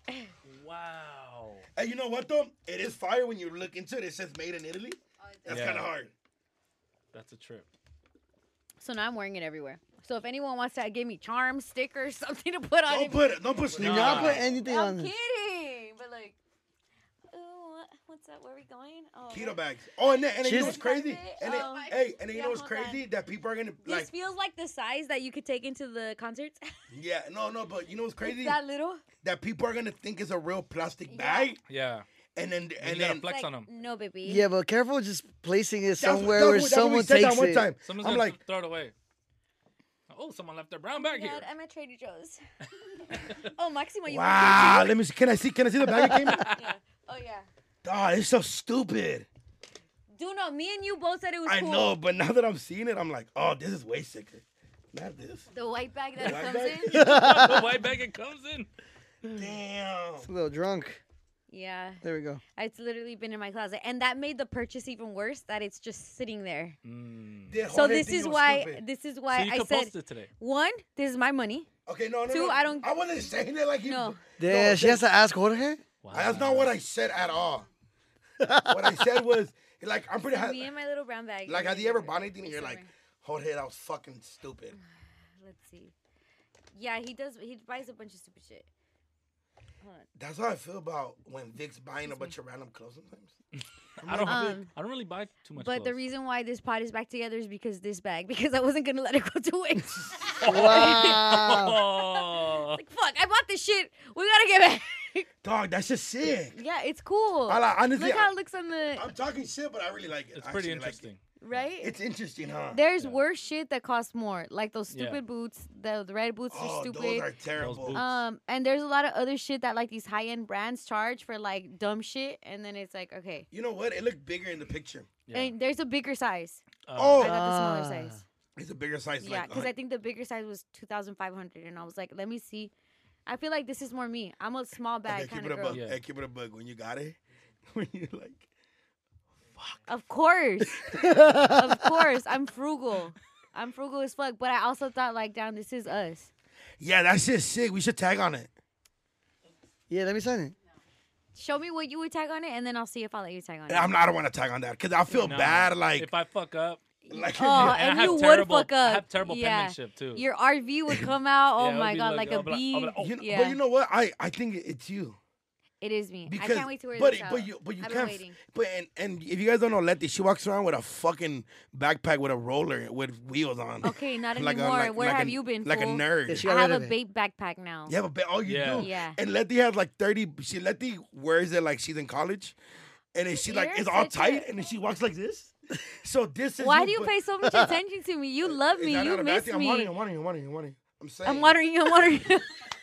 Wow. Hey, you know what though? It is fire when you look into it. It says made in Italy. That's Yeah. kind of hard. That's a trip. So now I'm wearing it everywhere. So if anyone wants to give me charms, stickers, something to put on Don't it. put it. Don't put Do sneakers. not on put it. anything I'm on this. kidding. But like, oh, what's up? Where are we going? Oh, Keto bags. Oh, and then you know Cheers. what's crazy? And then, Oh. hey, and then you Yeah, know what's hold on. crazy? That people are gonna This like. feels like the size that you could take into the concerts. Yeah, no, but you know what's crazy? It's that little. That people are gonna think it's a real plastic Yeah. bag, Yeah. and then And and you gotta then. flex Like, on them. no, baby. Yeah, but careful just placing it That's- somewhere that's where what- that's what we someone said that takes one it. time. Someone's I'm gonna like, throw it away. Oh, someone left their brown bag here. Dad, I'm at Trader Joe's. Oh, Maximo, you wow. want Let me see. Can I see the bag it came in? to yeah. Oh yeah. Dog, it's so stupid. Do no, me and you both said it was I cool. know, but now that I'm seeing it, I'm like, oh, this is way sicker. Not this. The white bag that The white comes bag? in. The white bag it comes in. Damn. It's a little drunk. Yeah, There we go. it's literally been in my closet, and that made the purchase even worse. That it's just sitting there. Mm. The So whole this thing is was why. stupid. This is So why you I could said post it today. one. This is my money. Okay, no. Two, I don't- I wasn't saying it like you. No. Yeah, she has to ask Jorge. Wow. That's not what I said at all. What I said was, like, I'm pretty. Me and my little brown bag. Like, is have you ever different. bought anything and It's you're like, different. Jorge, that was fucking stupid. Let's see. Yeah, he does. He buys a bunch of stupid shit. Hold on. That's how I feel about when Vic's buying a bunch of random clothes sometimes. I don't. Um, I don't really buy too much. But the clothes. reason why this pot is back together is because this bag. Because I wasn't gonna let it go to waste. Wow. Oh. Like fuck, I bought this shit. We gotta get back. Dog, that's just sick. Yeah, it's cool. Honestly, Look how it looks on the I'm talking shit, but I really like it. It's I pretty actually like interesting. it. right. It's interesting, huh? There's Yeah. worse shit that costs more, like those Yeah. stupid boots. The red boots are Oh, stupid. those are terrible. boots. And there's a lot of other shit that like these high end brands charge for like dumb shit, and then it's like okay, You know what? It looked bigger in the picture. Yeah. and there's a bigger size. Oh. I got the smaller Ah. size. It's a bigger size. Yeah, like, because I think the bigger size was 2,500, and I was like, let me see. I feel like this is more me. I'm a small bag okay, kind keep it of a girl. bug. Yeah. Hey, keep it a bug. When you got it, when you like, Of course, of course, I'm frugal. I'm frugal as fuck. But I also thought like, damn, this is us. yeah, that's just sick. We should tag on it. Yeah, let me sign it. Show me what you would tag on it, and then I'll see if I'll let you tag on it. I don't want to tag on that because I feel Nah, bad. Like, if I fuck up, like Oh, I and have you would terrible, fuck up. I have terrible Yeah. penmanship too. Your RV would come out. Oh Yeah, it would my be god, like- like I'll a be like- bee. I'll be like, oh. Yeah, but you know what? I think it's you. it is me. Because, I can't wait to wear but, this out. but you I've been can't. waiting. But and if you guys don't know Letty, she walks around with a fucking backpack with a roller with wheels on. Okay, not Like a- anymore. like- Where like have a- you been? Like a fool? nerd. Yeah, she I got have rid a of it. bait backpack now. You have a bit. Oh, you Yeah. do. Yeah. And Letty has like 30. Letty wears it like she's in college, and then she like You're it's all such tight, a- and then she walks like this. So this is. Why do you but- pay so much attention to me? You love Is me. that You not a bad miss thing? me. I'm wanting. I'm saying. I'm watering you. I'm watering you.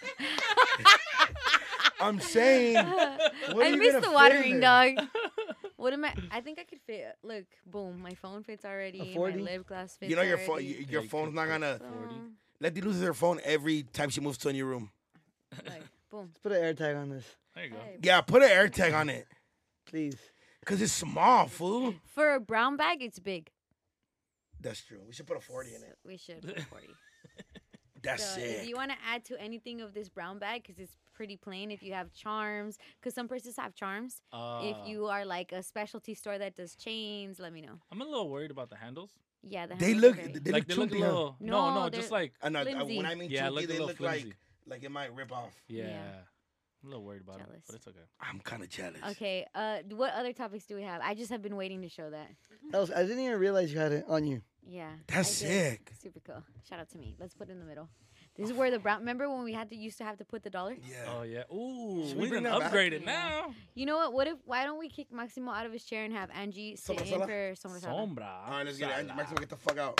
I'm saying. What are I you miss gonna the fit watering, in there? dog. What am I? I think I could fit. Look, boom. My phone fits already. My 40? lip gloss fits You know your phone. already. Your Yeah, you phone's could not put gonna. 40. Letty loses her phone every time she moves to a new room. Like, boom. Let's put an air tag on this, There you go. Hey. Yeah, put an air tag on it. please. Cause it's small, fool. For a brown bag, it's big. That's true. We should put a 40 in it. We should put 40. That's So sick. if you want to add to anything of this brown bag, because it's pretty plain, if you have charms, because some places have charms. If you are like a specialty store that does chains, let me know. I'm a little worried about the handles. Yeah, the They handles are look. very- They like look they look a chunky. huh? little. No, No, they're- just like I know. flimsy. When I mean Yeah, chunky, look a they little look flimsy. like it might rip off. yeah. Yeah. I'm a little worried about Jealous. it, but it's okay. I'm kind of jealous. Okay, what other topics do we have? I just have been waiting to show that. I didn't even realize you had it on you. Yeah. That's I did. sick. Super cool. Shout out to me. Let's put it in the middle. This is where the brown. Remember when we used to have to put the $1? Yeah. Oh yeah. Ooh, Should we we bring didn't that back? upgrade it Yeah. now. You know what? Why don't we kick Maximo out of his chair and have Angie sit in Sombra for Sombra Sala? Sombra. All right, let's get it. Sala. Maximo, get the fuck out.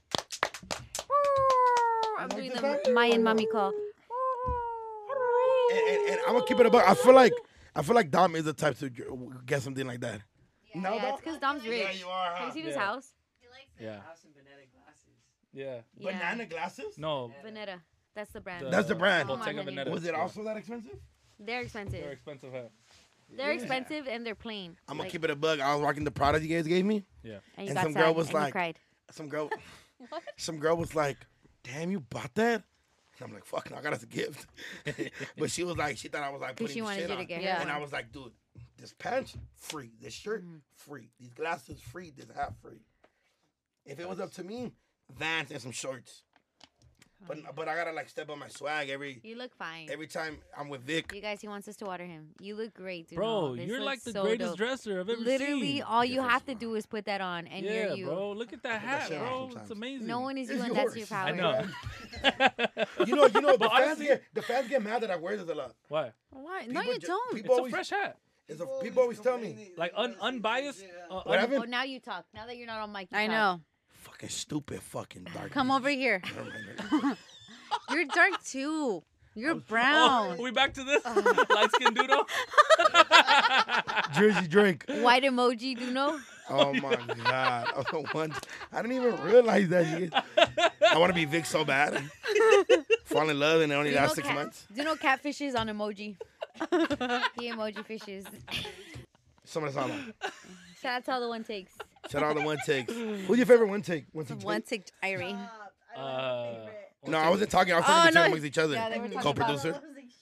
I'm like doing this the guy? Mayan mommy call. And I'm gonna keep it above. I feel like Dom is the type to get something like that. No, Yeah, it's because Dom's rich. Yeah, you are. Have Huh? you seen his Yeah. house? Yeah. Yeah. Yeah. Banana glasses? No. Veneta. That's the brand. That's the brand. Oh, my Bottega honey. Veneta. Was it Yeah. also that expensive? They're expensive. They're expensive, huh? They're expensive and they're plain. I'm gonna Like, keep it a bug. I was rocking the product you guys gave me. Yeah. And you and got some sad girl was and you like- cried. Some girl was like, "Damn, you bought that?" And I'm like, "Fuck, no, I got it as a gift." But she was like, she thought I was like Because putting she the wanted shit you to on. get Yeah. her And one. I was like, dude, this pants free, this shirt free, these glasses free, this hat free. If it was up to me, Vans and some shorts. But I gotta like step on my swag every You look fine. time I'm with Vic. You guys, he wants us to water him. You look great, dude. Bro, This you're looks like the so greatest dope. dresser I've ever Literally, seen. all you Yeah, have first to of do is put that on, and Yeah, you're you. bro. Look at that hat, shit on bro. sometimes. It's amazing. No one is It's you, and that's yours. your power. I know. You know, the But fans honestly- the fans get mad that I wear this a lot. Why? Why? No, People you ju- don't. people It's a always- fresh hat. People always tell me, Like unbiased. What Oh, happened? now you talk. Now that you're not on mic, you I talk. know. Fucking stupid, fucking dark. Come over here. Never mind. You're dark too. You're Oh, brown. we back to this light skin doodle. Jersey drink. White emoji, do know? Oh my god! I didn't even realize that. I want to be Vic so bad. Fall in love and it only Do you know lasts 6 months. Do you know catfishes on emoji? He emoji fishes. Some of the time. Shout out to all the one takes. Shout out to one takes. Who's your favorite one take? One take. One tick Irene. No, I wasn't talking. I was Oh, talking no. amongst each other. Yeah, they were talking Co-producer.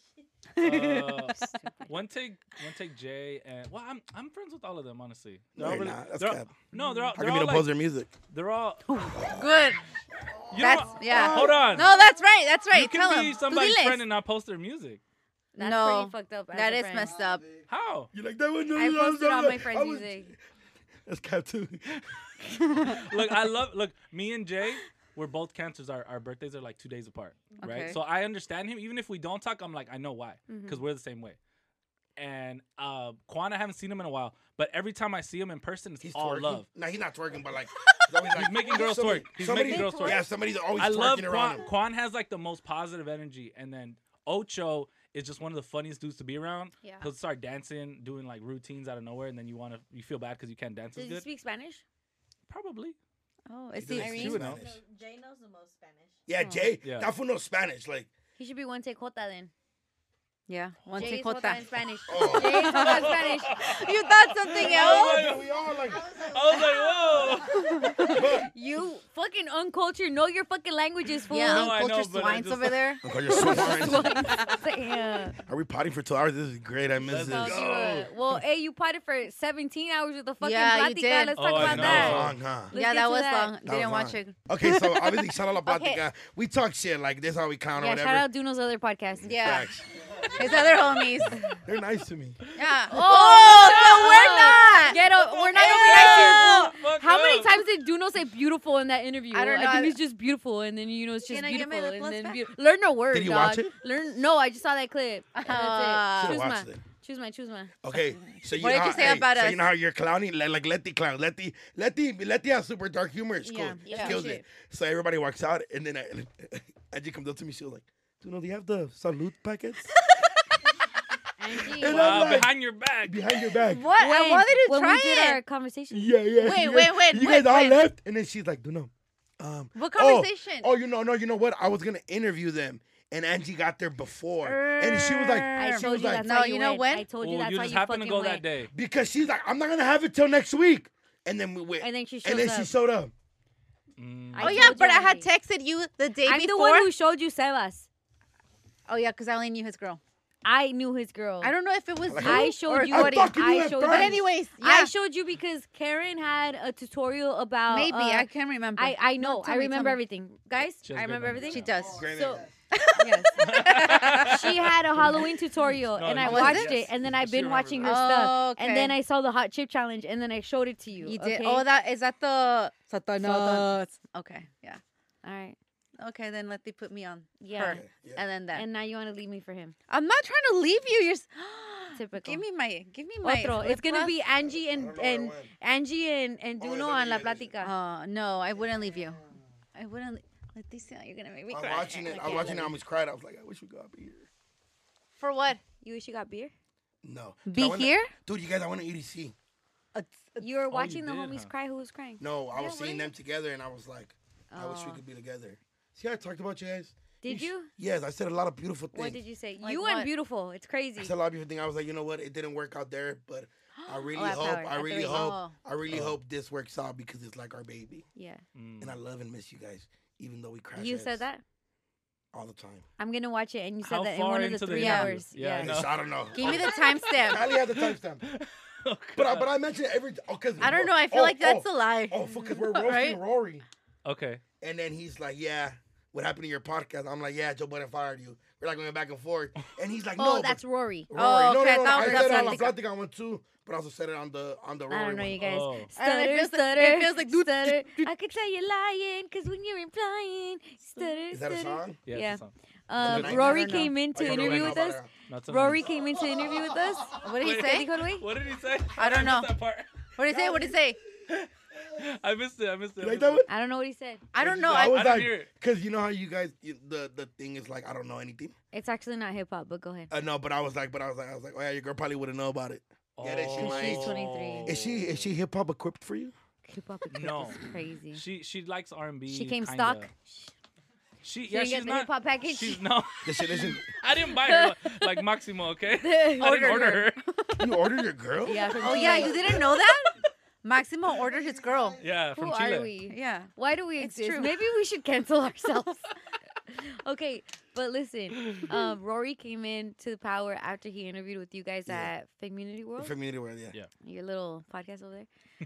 One take Jay, and well, I'm friends with all of them, honestly. No, all you're really- not. That's they're all- cap. No, they're all. How They're come you all don't pose like, their music? they're all. Good. You That's know, yeah. Hold on. No, that's right. That's right. You can Tell be him. somebody's Diles. friend and not post their music. That's No, pretty fucked up. as that a is friend. messed up. How? You like that one? I posted all my friends' music. That's cap too. Look, me and Jay, we're both cancers. Our birthdays are like 2 days apart, right? Okay. So I understand him. Even if we don't talk, I'm like, I know why, Mm-hmm. because we're the same way. And Quan, I haven't seen him in a while, but every time I see him in person, it's He's all twerking. love. No, he's not twerking, but like he's always like making girls somebody- twerk. He's somebody- making girls twerk. Yeah, somebody's always I love twerking around Quan. him. Quan has like the most positive energy, and then Ocho is just one of the funniest dudes to be around. Yeah. He'll start dancing, doing like routines out of nowhere, and then you feel bad because you can't dance Does as he good. speak Spanish? Probably. Oh, is He he? does She speak would know. Spanish. Jay knows the most Spanish. Yeah, Jay. Yeah. That fool knows Spanish. Like, He should be one take Jota then. Yeah. One Jay's tick Jota in Spanish. Oh. Jay's Jota in Spanish. You thought something else? we all like. I was like, whoa. You fucking uncultured. Know your fucking languages, fool. Yeah, No, I know, uncultured but I swines just- over there. Uncle, you're so orange. Damn. Are we potting for 2 hours? This is great. I miss Let's this. go. Well, hey, you potted for 17 hours with the fucking Yeah, you Platica. did. Let's Oh, talk I about know. That was that. long, huh? Let's Yeah, get that to was that. long. That Didn't was watch long. it. Okay, so obviously, shout out La Okay. Platica. We talk shit. Like, this is how we count or Yeah, whatever. shout out Duno's other podcast. Yeah. Facts. His other homies. They're nice to me. Yeah. Oh, so we're not. Get up. We're not gonna be nice to you, fool. Fuck How many up. times did Duno say beautiful in that interview? I don't know. think it's just beautiful, and then it's just Can I get my beautiful, lip and gloss then back? beautiful. Learn a word. Did you dog. watch it? Learn. No, I just saw that clip. And Ah. that's it. Should've Choose watched my. it. Choose my. Okay, so you What know did how, you say about so us? you know how you're clowning like Letty clown. Letty has super dark humor. It's cool. Yeah, She yeah. kills it. So everybody walks out, and then Angie comes up to me. She was like, "Do you have the salute packets Angie. And Wow, I'm like- behind your back. behind your back?" What? I wanted to when try we did it. our conversation. Yeah. Wait, You guys- wait, You guys all wait. left, and then she's like, "Do What conversation? Oh, you know what? I was gonna interview them, and Angie got there before, and she was like, I she told was you like, that's No, why you you know went. when? I told you Oh, that's you why just you happened to fucking go went. that day. because she's like, I'm not gonna have it till next week, and then we went, And then she and then shows she up. showed up. Mm. I Oh told yeah, you but I had already. texted you the day I'm the before. one who showed you Sebas. Oh yeah, because I only knew his girl. I knew his girl. I don't know if it was Like, you I or- showed you. I what fucking knew I that showed first. But you. anyways, yeah. I showed you because Karen had a tutorial about. Maybe I can't remember. I know. No, tell I me, remember tell me. everything, guys. She has I great remember memory. everything. She does. Great So name. yes, she had a Halloween tutorial, No, and I you did? watched Yes. it, and then I've She been remembers watching that. her stuff, Oh, and then okay. I saw the hot chip challenge, and then I showed it to you. You did. Okay? Oh, is that the Satanas? Okay, yeah. All right. Okay, then let they put me on Yeah. her, Okay, yeah. and then that. And now you want to leave me for him. I'm not trying to leave you. You're Typical. give me my Otro. It's gonna be Angie I don't know where I and went. Angie and Oh, Duno is that on La me? Yes, yes, Plática. No, I wouldn't leave you. I wouldn't. Leticia, you're gonna make me I was cry. watching it. I was watching it. I almost cried. I was like, I wish we got beer. For what? You wish you got beer? No. Be I went to- here? Dude, you guys, I went to EDC. You were watching the did, homies huh? cry. Who was crying? No, I was Yeah, seeing where? them together, and I was like, I wish we Oh. could be together. See, I talked about you guys. Did you? Yes, I said a lot of beautiful things. What did you say? Like You what? and beautiful. It's crazy. I said a lot of beautiful things. I was like, you know what? It didn't work out there, but I really at hope. Power, I at the really radio. hope. Oh. I really hope this works out because it's like our baby, Yeah. Mm. and I love and miss you guys, even though we crash. You heads said that? all the time. I'm gonna watch it, and you said How that in far one of the into the 3 interview? hours. Yeah, I Yeah. know. Yes, I don't know. Give me the timestamp. Ali has the timestamp. But I mentioned it every. Oh, cause I don't know. I feel like that's a lie. Oh, because we're roasting Right? Rory, Okay. and then he's like, "Yeah, what happened to your podcast?" I'm like, "Yeah, Joe Budden fired you." We're like going back and forth, and he's like, "No, Oh, but that's Rory. Rory. Oh, no, okay, no, I no, thought I it was said it on La Plática. Plática one too, but I also said it on the Rory I don't know, one. you guys. Oh. Stutter, It feels like- stutter. it feels like stutter. I could tell you're lying, cause when you're implying, stutter, Is that a stutter. song? Yeah. Yeah. it's a song. I Rory don't know. came in Oh, to you don't interview know with about us. it. Not so Rory nice. came in to interview with us. What did he Wait, say? ¿Qué dijo, güey? What did he say? I don't know. missed that part. What did he say? What did he say? I missed it. I missed it. You like that one? I don't know what he said. I don't know. I I, was I didn't like, hear it. because you know how you guys, the thing is like, I don't know anything. It's actually not hip hop, but go ahead. No, but I was like, oh yeah, your girl probably wouldn't know about it. Yeah, that shit Oh. my She's age. 23. Is she hip hop equipped for you? Hip hop is No. crazy. She likes R&B. She came kinda. stock. She didn't she's get the not. hip-hop package? She's no. This shit isn't. I didn't buy her like Maximo. Okay. I didn't Ordered order her. You ordered your girl? Yeah. From oh yeah, Chile. you didn't know that? Maximo ordered his girl. Yeah, Who from are Chile. we? Yeah. Why do we It's exist? true. Maybe we should cancel ourselves. Okay, but listen, Rory came in to Power after he interviewed with you guys Yeah. at Community World, Community world, yeah. Yeah. your little podcast over there.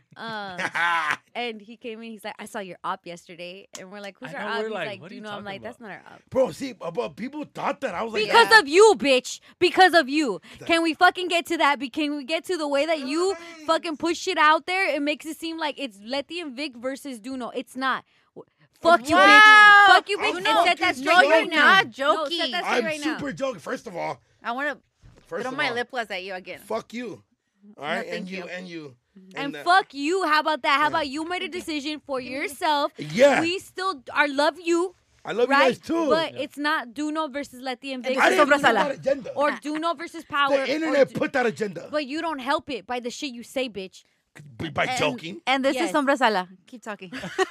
And he came in, he's like, I saw your op yesterday. And we're like, who's I our know, op? we're He's like, like, what are do you you know? I'm talking like, that's about? not our op. Bro, see, but people thought that. I was like, Because yeah. of you, bitch. Because of you. Can we fucking get to that? Can we get to the way that you fucking push shit out there? It makes it seem like it's Letty and Vic versus Duno. It's not. Fuck you, Wow. bitch. Fuck you, bitch. I'm And set that fucking straight No, you're right now. not No, set joking. that straight I'm right now. super joking. First of all, I want to first throw of my all, lip gloss at you again. fuck you. All right, thank and you, you. and you. And that- fuck you. How about that? How about you made a decision for yourself? Yeah. We still are love you, I love right? you guys too. But it's not Duno versus Letty and Vic. I didn't Sombra put that Sala. agenda. Or Duno versus Power. The or internet Du- put that agenda. But you don't help it by the shit you say, bitch. By joking. And this Yes. is Sombra Sala. Keep talking.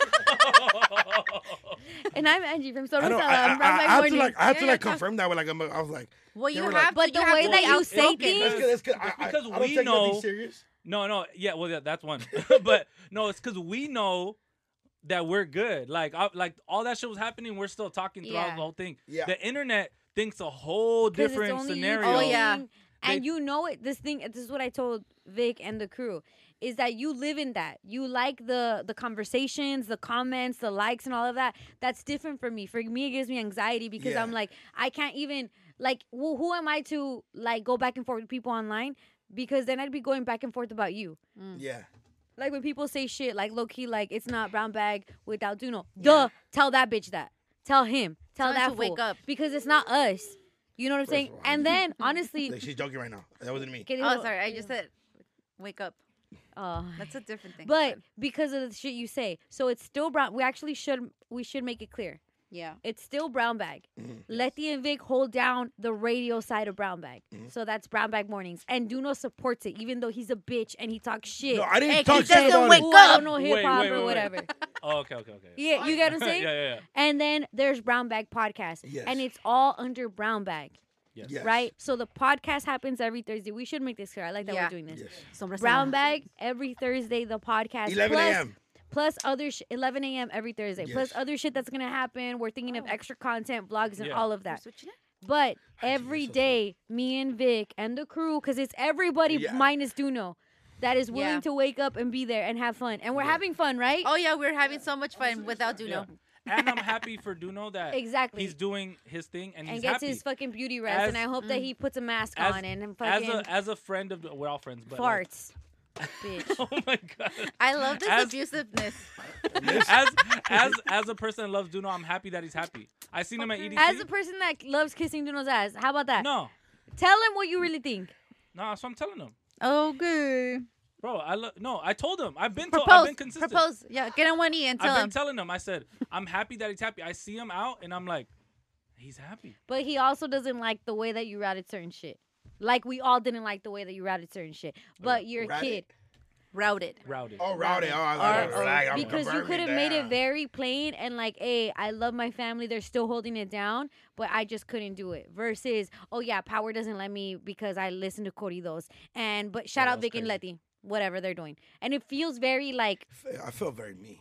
And I'm Angie from I Soda don't. Sala. I'm I Brown have Bag to Morning. I have to Yeah, like talk- confirm that. I was like, Well, They you were have, like- But you the have way to that be you say outspoken. things- it's good. It's I because don't we take nothing know- serious. No, yeah, well, yeah, that's one. But no, it's because we know that we're good. Like all that shit was happening, we're still talking throughout Yeah. the whole thing. Yeah. The internet thinks a whole 'Cause it's different only you scenario. Oh, talking, yeah. And They- you know it. This is what I told Vic and the crew, is that you live in that. You like the conversations, the comments, the likes, and all of that. That's different for me. For me, it gives me anxiety because Yeah. I'm like, I can't even like. Who am I to like go back and forth with people online? Because then I'd be going back and forth about you. Yeah. Like when people say shit like low key, like it's not brown bag without Duno. Duh. Tell that bitch that. Tell him. Tell Tell him that to wake fool. up. Because it's not us. You know what I'm saying? of all, And then honestly, Like, she's joking right now. That wasn't me. ¿qué Oh, dijo? sorry. I just said, wake up. Oh. That's a different thing. But because of the shit you say, so it's still brown. We should make it clear. yeah. It's still brown bag. Mm-hmm. Letty and Vic hold down the radio side of brown bag. Mm-hmm. So that's brown bag mornings. And Duno supports it, even though he's a bitch and he talks shit. No, I didn't Hey, talk he shit doesn't about wake it. Ooh, I don't know Wait, hip hop wait, or wait. whatever. Oh, okay. Yeah, you get what I'm saying? yeah. And then there's Brown Bag Podcast. Yes. And it's all under Brown Bag, Yes. Yes. right? So the podcast happens every Thursday. We should make this clear. I like that Yeah. we're doing this. Yes. Sombra Brown Sala. Bag every Thursday, the podcast. 11 plus- a.m. Plus other 11 a.m. every Thursday. Plus Yes. other shit that's going to happen. We're thinking of extra content, vlogs, and Yeah. all of that. Switching it? But you're every so day, me and Vic and the crew, because it's everybody Yeah. minus Duno, that is willing Yeah. to wake up and be there and have fun. And we're having fun, right? Oh, yeah. We're having so much fun without Duno. Yeah. And I'm happy for Duno that Exactly. he's doing his thing and and he's gets happy. his fucking beauty rest. And I hope that he puts a mask as- on and as fucking a friend of we're all friends, but farts. Bitch. Oh my god. I love this As- abusiveness. as a person that loves Duno, I'm happy that he's happy. I seen him at EDC. As a person that loves kissing Duno's ass, how about that? No, Tell him what you really think. no, that's what I'm telling him, Okay. bro. I told him. I've been Propose. consistent. Propose. Yeah, get on one knee and tell I've been him. telling him. I said I'm happy that he's happy. I see him out, and I'm like, he's happy. But he also doesn't like the way that you routed certain shit. Like we all didn't like the way that you routed certain shit. But you're a Routed? kid. Routed. Routed. Oh, rowdy. Oh, I Or- was like, I'm because you burn me could have made it down. very plain and like, hey, I love my family. They're still holding it down, but I just couldn't do it. Versus, oh yeah, power doesn't let me because I listen to corridos. But shout out that's Vic and crazy. Letty, whatever they're doing, and it feels very like. I feel very me.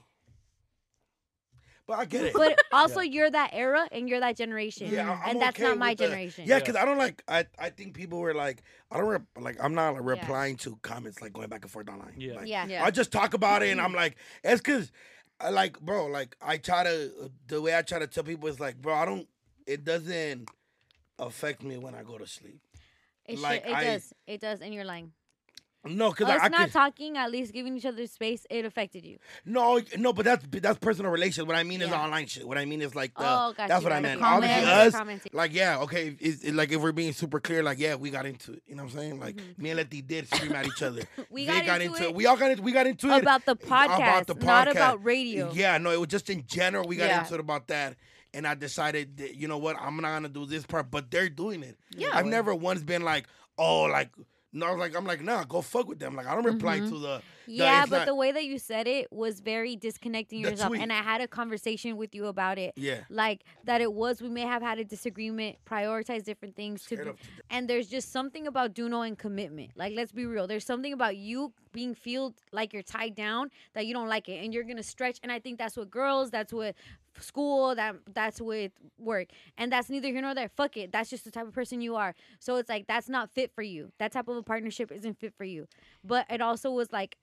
But I get it. But also, you're that era and you're that generation, Yeah, I'm and that's okay not my with the- generation. Yeah, because I don't like. I think people were like, I don't I'm not like, Yeah. replying to comments like going back and forth online. Yeah. Like, Yeah. Yeah. I just talk about it, and I'm like, it's because, like, bro, like I try to the way I try to tell people is like, bro, I don't. It doesn't affect me when I go to sleep. It, like, it does, and you're lying. No, because Us I not could. talking, at least giving each other space, it affected you. No, but that's personal relations. What I mean is Yeah. online shit. What I mean is like the. Oh, gotcha, that's what I gotcha. meant. Comments. Obviously, Yeah, us. commenting. Like, yeah, okay. Like if we're being super clear, like, yeah, we got into it. You know what I'm saying? Like me and Letty did scream at each other. Mm-hmm. We Vic got into it. We all got into. We got into it About the podcast, not about radio. Yeah, no, it was just in general. We got Yeah. into it about that, and I decided that, you know what, I'm not gonna do this part, but they're doing it. Yeah. I've never once been like, oh, like. No, like I'm like, nah, go fuck with them. Like I don't reply to the. Yeah, it's but not- the way that you said it was very disconnecting The yourself. tweet. And I had a conversation with you about it. Yeah. Like that it was, we may have had a disagreement, prioritize different things. Straight To up. and there's just something about Duno and commitment. Like, let's be real. There's something about you being feel like you're tied down that you don't like it. And you're going to stretch. And I think that's what girls, that's what school, that's with work. And that's neither here nor there. Fuck it. That's just the type of person you are. So it's like, that's not fit for you. That type of a partnership isn't fit for you. But it also was like,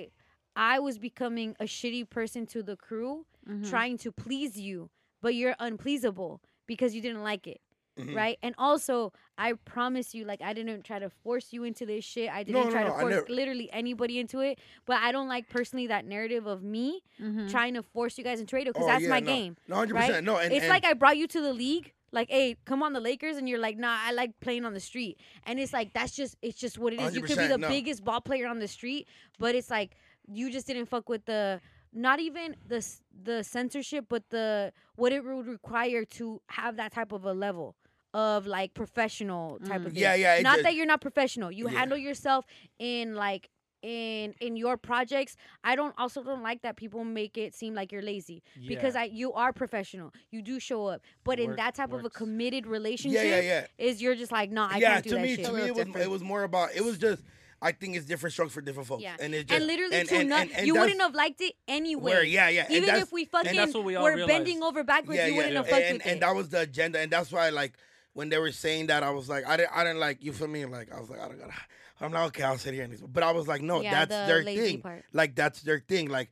I was becoming a shitty person to the crew, trying to please you, but you're unpleasable because you didn't like it. Mhm. Right? And also, I promise you, like, I didn't try to force you into this shit. I didn't try to I force never- literally anybody into it. But I don't like personally that narrative of me trying to force you guys into radio because Oh, that's yeah, my no. game. No, 100%. Right? No, and it's and, like I brought you to the league. Like, hey, come on the Lakers, and you're like, nah, I like playing on the street. And it's like it's just what it is. You could be 100%, the no. biggest ball player on the street, but it's like you just didn't fuck with the not even the censorship, but the what it would require to have that type of a level of like professional type of thing. Yeah, yeah, it Not just- that you're not professional. You Yeah. handle yourself in like in your projects. I don't like that people make it seem like you're lazy because Yeah. you are professional. You do show up, but in Work that type of a works. committed relationship, yeah. is you're just like, no, I yeah, can't do to that me, shit. to me, it was more about. It was just. I think it's different strokes for different folks. Yeah, and it just, and literally and, to and, not, and you that's wouldn't have liked it anyway. where, yeah, and Even that's- if we and fucking that's what we all were realized. bending over backwards, you wouldn't have fucked and, with and it. that was the agenda, and that's why like when they were saying that, I was like, I didn't like, you feel me? Like I was like, I don't gotta. I'm like, okay, I'll sit here and but I was like, no, Yeah, that's the their lazy thing. part. Like that's their thing. Like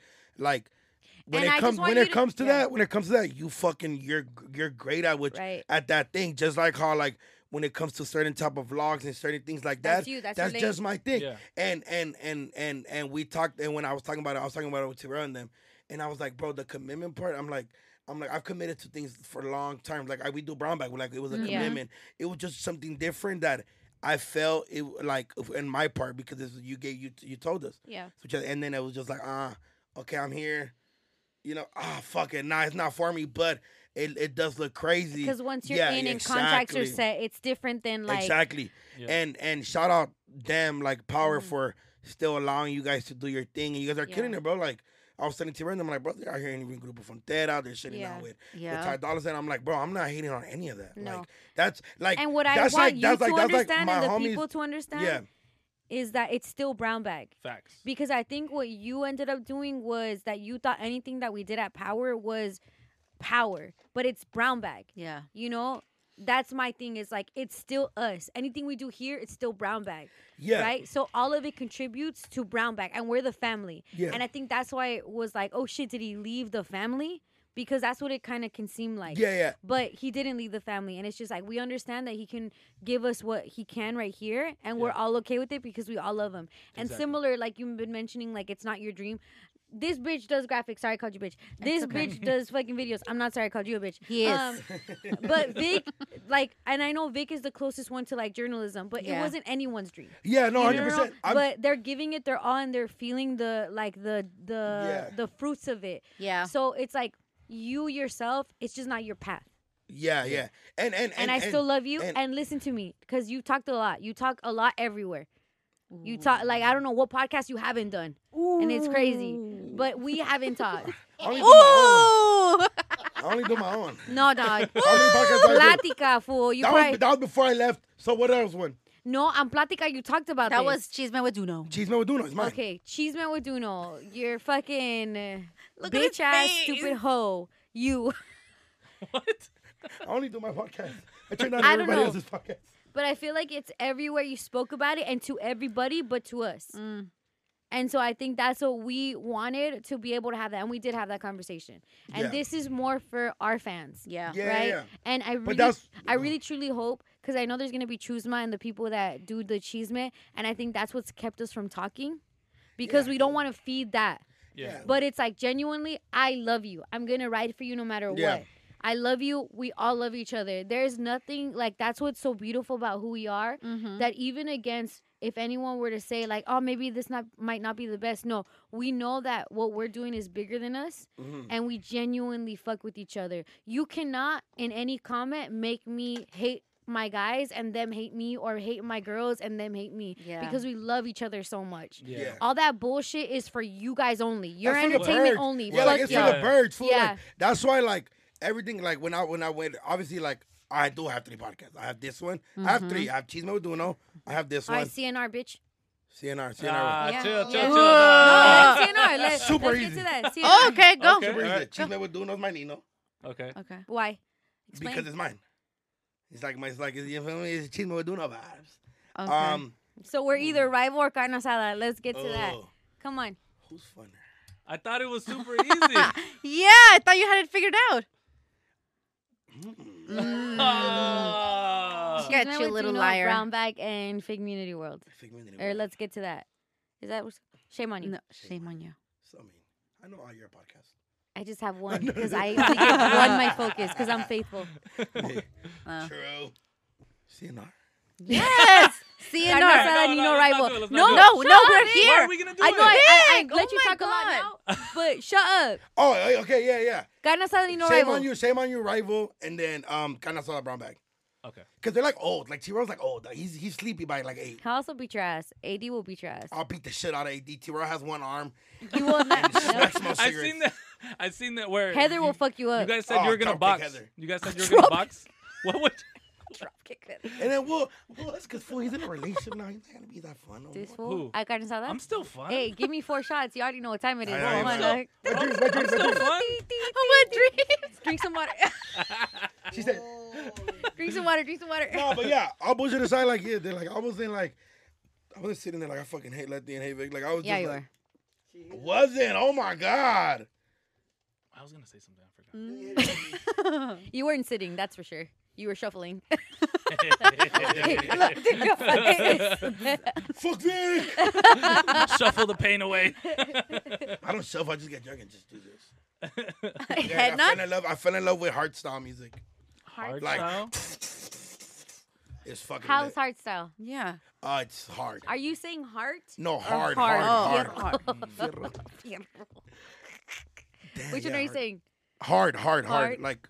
when And I it just comes want when you it to- comes to yeah. that, when it comes to that, you fucking you're great at which Right. at that thing. Just like how like when it comes to certain type of vlogs and certain things like That's that, you, that's that's your just lane. my thing. Yeah. And we talked, and when I was talking about it with Terrell and them, and I was like, bro, the commitment part, I'm like, I've committed to things for a long time. Like we do brown bag, like it was a Yeah. commitment. It was just something different that I felt it like in my part because you told us. Yeah. And then it was just like, okay, I'm here. You know, fuck it. Nah, it's not for me, but it does look crazy. Because once you're Yeah, in and contracts are exactly. set, it's different than like Exactly. Yeah. And shout out them like Power for still allowing you guys to do your thing, and you guys are Yeah. killing it, bro. Like I was telling T-Ren, I'm like, bro, they're out here in Grupo Frontera, they're sitting Yeah. out with Yeah. Ty Dolla $ign. I'm like, bro, I'm not hating on any of that. No. Like that's like And what I that's want like you that's to like that's like understand my and the homies. people to understand Yeah. is that it's still brown bag. Facts. Because I think what you ended up doing was that you thought anything that we did at Power was power, but it's brown bag. Yeah. You know, that's my thing. Is like it's still us. Anything we do here, it's still brown bag. Yeah. Right. So all of it contributes to brown bag, and we're the family. Yeah. And I think that's why it was like, oh shit, did he leave the family? because that's what it kind of can seem like. Yeah. But he didn't leave the family, and it's just like we understand that he can give us what he can right here, and we're all okay with it because we all love him. And similar, like you've been mentioning, like it's not your dream. This bitch does graphics. Sorry, I called you bitch. This bitch does fucking videos. I'm not sorry, I called you a bitch. He is. But Vic, like, and I know Vic is the closest one to like journalism, but it wasn't anyone's dream. Yeah, no, You know? 100%. But they're giving it their all, and they're feeling the the fruits of it. Yeah. So it's like you yourself. It's just not your path. Yeah. And I still love you. And listen to me, because you talked a lot. You talk a lot everywhere. You talk like I don't know what podcast you haven't done, and it's crazy. But we haven't talked. I only do my own. No, dog. How many podcasts do I do? Plática, fool. You That was before I left. So what else one? No, on Plática you talked about That this. was Chisme with Duno. Chisme with Duno. It's mine. Okay, Cheeseman with Duno. You're fucking Look at his bitch ass face. stupid hoe. You. What? I only do my podcast. I turn on I don't everybody know. else's podcast. But I feel like it's everywhere you spoke about it, and to everybody but to us. And so I think that's what we wanted, to be able to have that. And we did have that conversation. And this is more for our fans. Yeah. Right? Yeah. And I really truly hope, because I know there's going to be Chusma and the people that do the chisme. And I think that's what's kept us from talking, because we don't want to feed that. Yeah. But it's like, genuinely, I love you. I'm going to ride for you no matter what. I love you. We all love each other. There's nothing, like, that's what's so beautiful about who we are, that even against, if anyone were to say, like, oh, maybe this might not be the best. No, we know that what we're doing is bigger than us, and we genuinely fuck with each other. You cannot, in any comment, make me hate my guys and them hate me, or hate my girls and them hate me, because we love each other so much. Yeah. All that bullshit is for you guys only. Your That's for the entertainment birds. only. Yeah, Fuck like it's y'all. for the birds. Fool. Yeah. Like, that's why, like, everything, like, when I went, obviously, like, I do have 3 podcasts. I have this one. I have 3. I have Chisme with Duno. I have this All one. right, CNR, bitch. CNR. Chill. No, CNR. Super let's easy. get to that. CNR. Oh, okay, go. Okay. Super easy. alright. Chisme with Duno's my Nino. Okay. Okay. Why? Explain. Because it's mine. It's like, you feel me? It's Chisme with Duno vibes. Okay. So we're either rival or carne asada. Let's get to that. Oh, Come on. who's funner? I thought it was super easy. Yeah, I thought you had it figured out. Ah. Got Chisme you, with little Duno, liar. Brown bag and Fig Community World. Or Or let's get to that. Is that shame on you? No, shame on you. So, I mean, I know all your podcasts. I just have one because I only give one my focus because I'm faithful. True. CNR. Yes. Carne CNR. asada, no, Nino let's not rival. do it, let's No, not do it. No, shut we're up, here. Why are we gonna do I it? know I Vic, let oh you my talk a lot God. now, but shut up. Oh, okay, yeah. Carne asada, Nino Shame rival. on you, shame on you, rival, and then kind of saw the brown bag. Okay. Cause they're like old. Like T-Row's like old. Like, he's sleepy by like 8. He'll also beat your ass. AD will beat your ass. I'll beat the shit out of AD. T-Row has 1 arm. You will not. And smokes I cigarettes. seen that. I seen that where Heather will fuck you You up. guys said Oh, you were gonna dropkick box. Heather. You guys said you were gonna box. What would? Dropkick Heather. And then well, that's because fool, he's in a relationship now. He's not gonna be that fun. No This more. fool. Who? I carne asada. I'm still fun. Hey, give me 4 shots. You already know what time it is. I Come on, know. dog. I'm still fun. Oh, my dreams. Drink some water. She said, Drink some water. Drink some water. no, but yeah, all bullshit aside, like, yeah, they're like, I wasn't like, I wasn't sitting there like, I fucking hate Letty and hate Vic. Like, I was Yeah, just you like, were. Wasn't. Oh my God. I was gonna say something. I forgot. You weren't sitting, that's for sure. You were shuffling. Fuck Vic. Shuffle the pain away. I don't shuffle. I just get drunk and just do this. Head I nod? fell in love with hardstyle music. Hard Like- style. It's fucking How's lit. hard style? Yeah. It's hard. Are you saying heart? No, or hard. hard? Damn, Which one yeah, are you hard. saying? Hard. Hard? Like,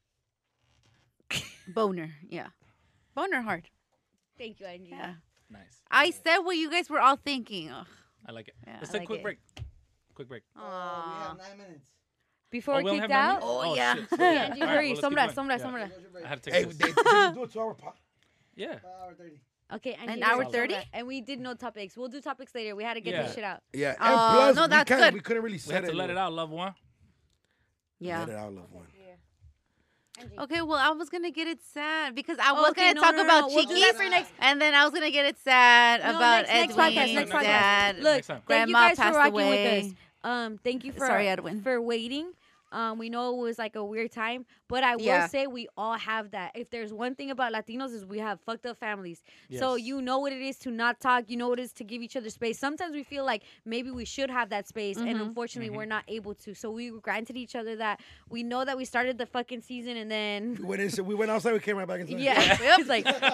Boner. Yeah. Boner hard. Thank you, Angie. Yeah. Nice. I said what you guys were all thinking. Ugh. I like it. Yeah, Let's I take a like quick it. break. Quick break. Aww. 9 minutes. Before we we're don't kicked have out? none yet? Oh, yeah. shit. Hey, Angie, All right, hurry. well, let's Sombra, keep going. sombra, Yeah. sombra. I have to take hey, this. they do a 2-hour pod. Yeah. Hour 30. Okay, Angie. An hurry, hour sombra. 30? And we did no topics. We'll do topics later. We had to get Yeah. this shit out. Yeah, and Oh, plus, no, that's good. we couldn't really We set have to let it out, love one. Yeah. Let it out, love one. Angie. Okay, well, I was going to get it sad because I was Okay, going to no, talk no, about no. We'll do Chiquis. that for next- And then I was going to get it sad No, about next Edwin's podcast, next podcast. dad. Look, Next time. thank you Grandma guys for passed rocking away. with us. Thank you for Sorry, Edwin. for waiting. We know it was like a weird time, but I Yeah. will say we all have that. If there's one thing about Latinos is we have fucked up families. So Yes. you know what it is to not talk. You know what it is to give each other space. Sometimes we feel like maybe we should have that space, and unfortunately we're not able to. So we granted each other that. We know that we started the fucking season, and then We went outside. We came right back inside. yeah, it's like Pa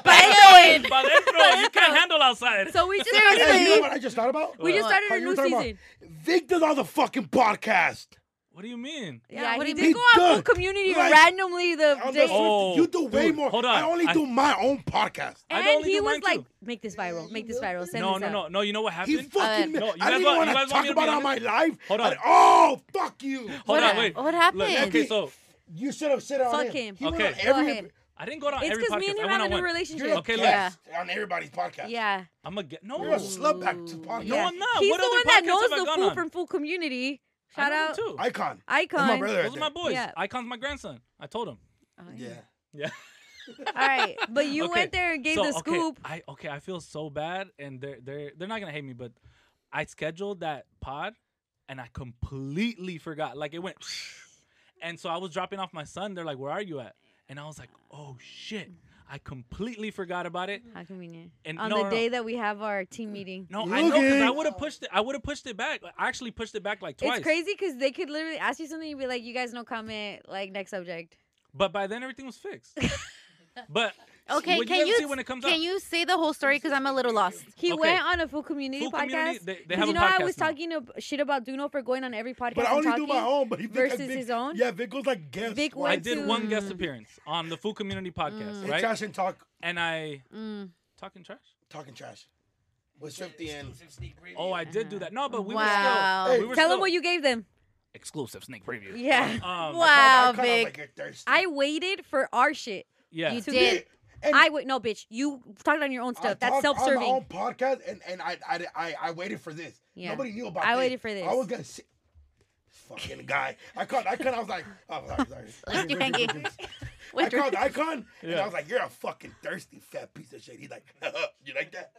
dentro, you can't handle outside. so we just Hey, you know started. what I just thought about? We just started How a you new were talking season. about Victor's on the fucking podcast. What do you mean? Yeah, what do he you did mean? go on full Good. community Like, randomly the On day. the Oh, you do way dude, more. hold on. I only do my own podcast. I And only he do was mine like, too. make this viral, make this viral, send No, this no, out. no, no. You know what He happened? fucking. no, you I guys didn't want- want you to guys want talk me to about be it on my honest? live. Hold on. Oh, fuck you. Hold on, wait. What happened? Look, okay, so You should have said it on Fuck him. him. He went Okay. on Go every. ahead. I didn't go on It's every because podcast. me and I him went had on a new one. relationship. You're a Okay, guest on everybody's podcast. Yeah. I'm a no. You're a slutback to podcast. No, I'm not. He's What the other one that podcasts knows have I the gone fool on? from Full Community. I Shout know them out. too. Icon. Icon. That's my brother. Those are my boys. Yeah. Icon's my grandson. I told him. Yeah. Yeah. All right, but you Okay, went there and gave so, the okay, scoop. I feel so bad, and they're not gonna hate me, but I scheduled that pod, and I completely forgot. Like it went, and so I was dropping off my son. They're like, "Where are you at?" And I was like, "Oh shit." I completely forgot about it. How convenient. And On no, the no, day that we have our team meeting. No, I know because Okay. I would have pushed it. I would have pushed it back. I actually pushed it back like twice. It's crazy because they could literally ask you something and be like, you guys no comment, like next subject. But by then everything was fixed. But Okay, what can guys you see when it comes can out? you say the whole story? Because I'm a little lost. He Okay. went on a Full Community Full podcast. Community, they 'Cause have you a know I podcast was now. talking shit about Duno for going on every podcast But I and only do talking. my own. But he versus Vic, his own? Yeah, Vic goes like guest. Vic I went did to- one guest appearance on the Full Community podcast, Hey, right? Trash and talk. And I talking trash. Talking trash. With 50 and. Oh, I did do that. No, but we Wow. were still. We were Tell still them what you gave them. exclusive sneak preview. Yeah. Wow, I was Vic. like, you're thirsty. I waited for our shit. Yeah. You To did. And I wait. No, bitch. You talked on your own I stuff. That's talked on my self-serving. own podcast, and I waited for this. Yeah. Nobody knew about I this. waited for this. I was gonna sit. Fucking guy. I was like, oh, sorry. Hanky, hanky. I called Icon, and Yeah. I was like, you're a fucking thirsty fat piece of shit. He's like, you like that?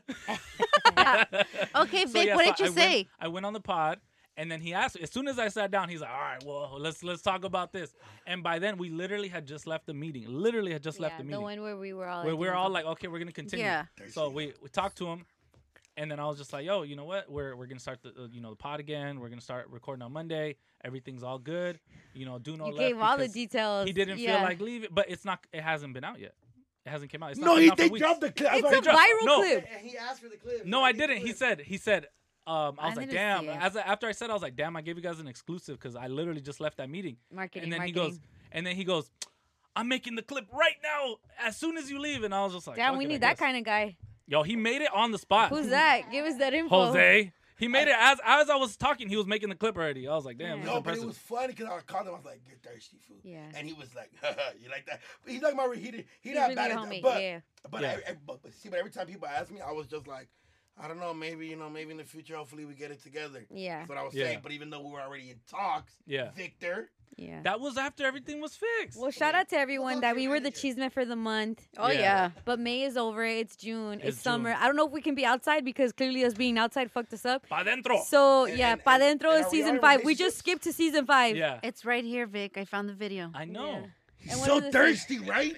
Okay, So, Vic, yeah, what so did you I say? Went, I went on the pod, and then he asked me. As soon as I sat down, he's like, "All right, well, let's talk about this." And by then, we literally had just left the meeting. Literally had just left Yeah, the the meeting. one where we were all. Where like, we're doing all something. like, okay, we're gonna continue. Yeah. So we talked to him, and then I was just like, yo, you know what? We're gonna start the the pod again. We're gonna start recording on Monday. Everything's all good. You know, Duno You left gave all the because details. He didn't Yeah. feel like leaving, but it's not. It hasn't been out yet. It hasn't came out. It's not No, been out for they weeks. dropped the clip. I was It's a like, viral No. clip. And he asked for the clip. No, I didn't. He said. I was like, didn't damn. see it. After I said, I was like, damn. I gave you guys an exclusive because I literally just left that meeting. Marketing. And then marketing. he goes, I'm making the clip right now as soon as you leave. And I was just like, Damn, we "Okay, I need that guess." kind of guy. Yo, he made it on the spot. Who's that? Give us that info. Jose. He made it as I was talking. He was making the clip already. I was like, damn, Yeah. that's no, but impressive. it was funny because I called him. I was like, "You're thirsty, fool." Yeah. And he was like, "You like that?" But he's like my he He's not really bad your at homie. that. Yeah. But Yeah. but see, but every time people ask me, I was just like, I don't know, maybe maybe in the future, hopefully we get it together. Yeah. That's what I was Yeah. saying. But even though we were already in talks, Yeah. Victor, Yeah. That was after everything was fixed. Well, shout out to everyone that we were the chisme for the month. Oh Yeah. yeah. But May is over. It's June. It's It's summer. June. I don't know if we can be outside because clearly us being outside fucked us up. Pa dentro. So And- yeah, and- pa and- dentro and is are we season all 5. We just relationships? skipped to season 5. Yeah. It's right here, Vic. I found the video. I know. Yeah. he's And what so does it say? thirsty, right?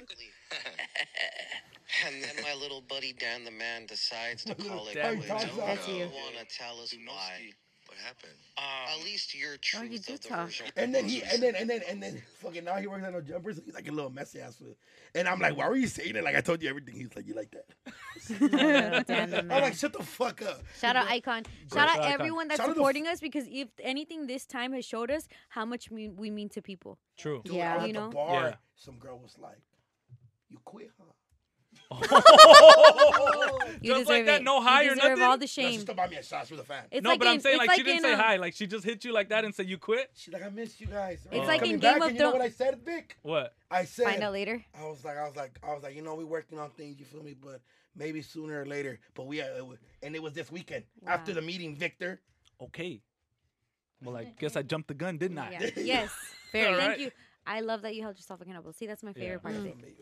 And then my little buddy Dan the man decides to call it Dan quits. talks about That's You you. want to tell us why? What happened? At least your truth you do of the talk. version. And then fucking now he works on no jumpers. He's like a little messy ass fool. And I'm like, why were you saying it? Like I told you everything. He's like, you like that? Dan the I'm man. like, shut the fuck up. Shout out Icon. Shout Shout out out Icon. everyone that's Shout out the supporting us because if anything, this time has showed us how much we mean to people. True. Dude, Yeah, I was you at know? the bar. Yeah. Some girl was like, you quit, huh? You Just deserve like that, it. no high you or deserve nothing? all the No, she shame. still buy me a shot. She was a fan. It's No, like but I'm in- saying it's like she didn't in, say hi. Like she just hit you like that and said you quit. She's like, I missed you guys. It's like Coming in back, Game of and you know Thrones. what I said, Vic? What? I said, Find out later. I was like, you know, we working on things. You feel me? But maybe sooner or later. But and it was this weekend after the meeting, Victor. Okay. Well, I guess I jumped the gun, didn't I? Yeah. Yes. All Thank right. you. I love that you held yourself accountable. See, that's my favorite part of it.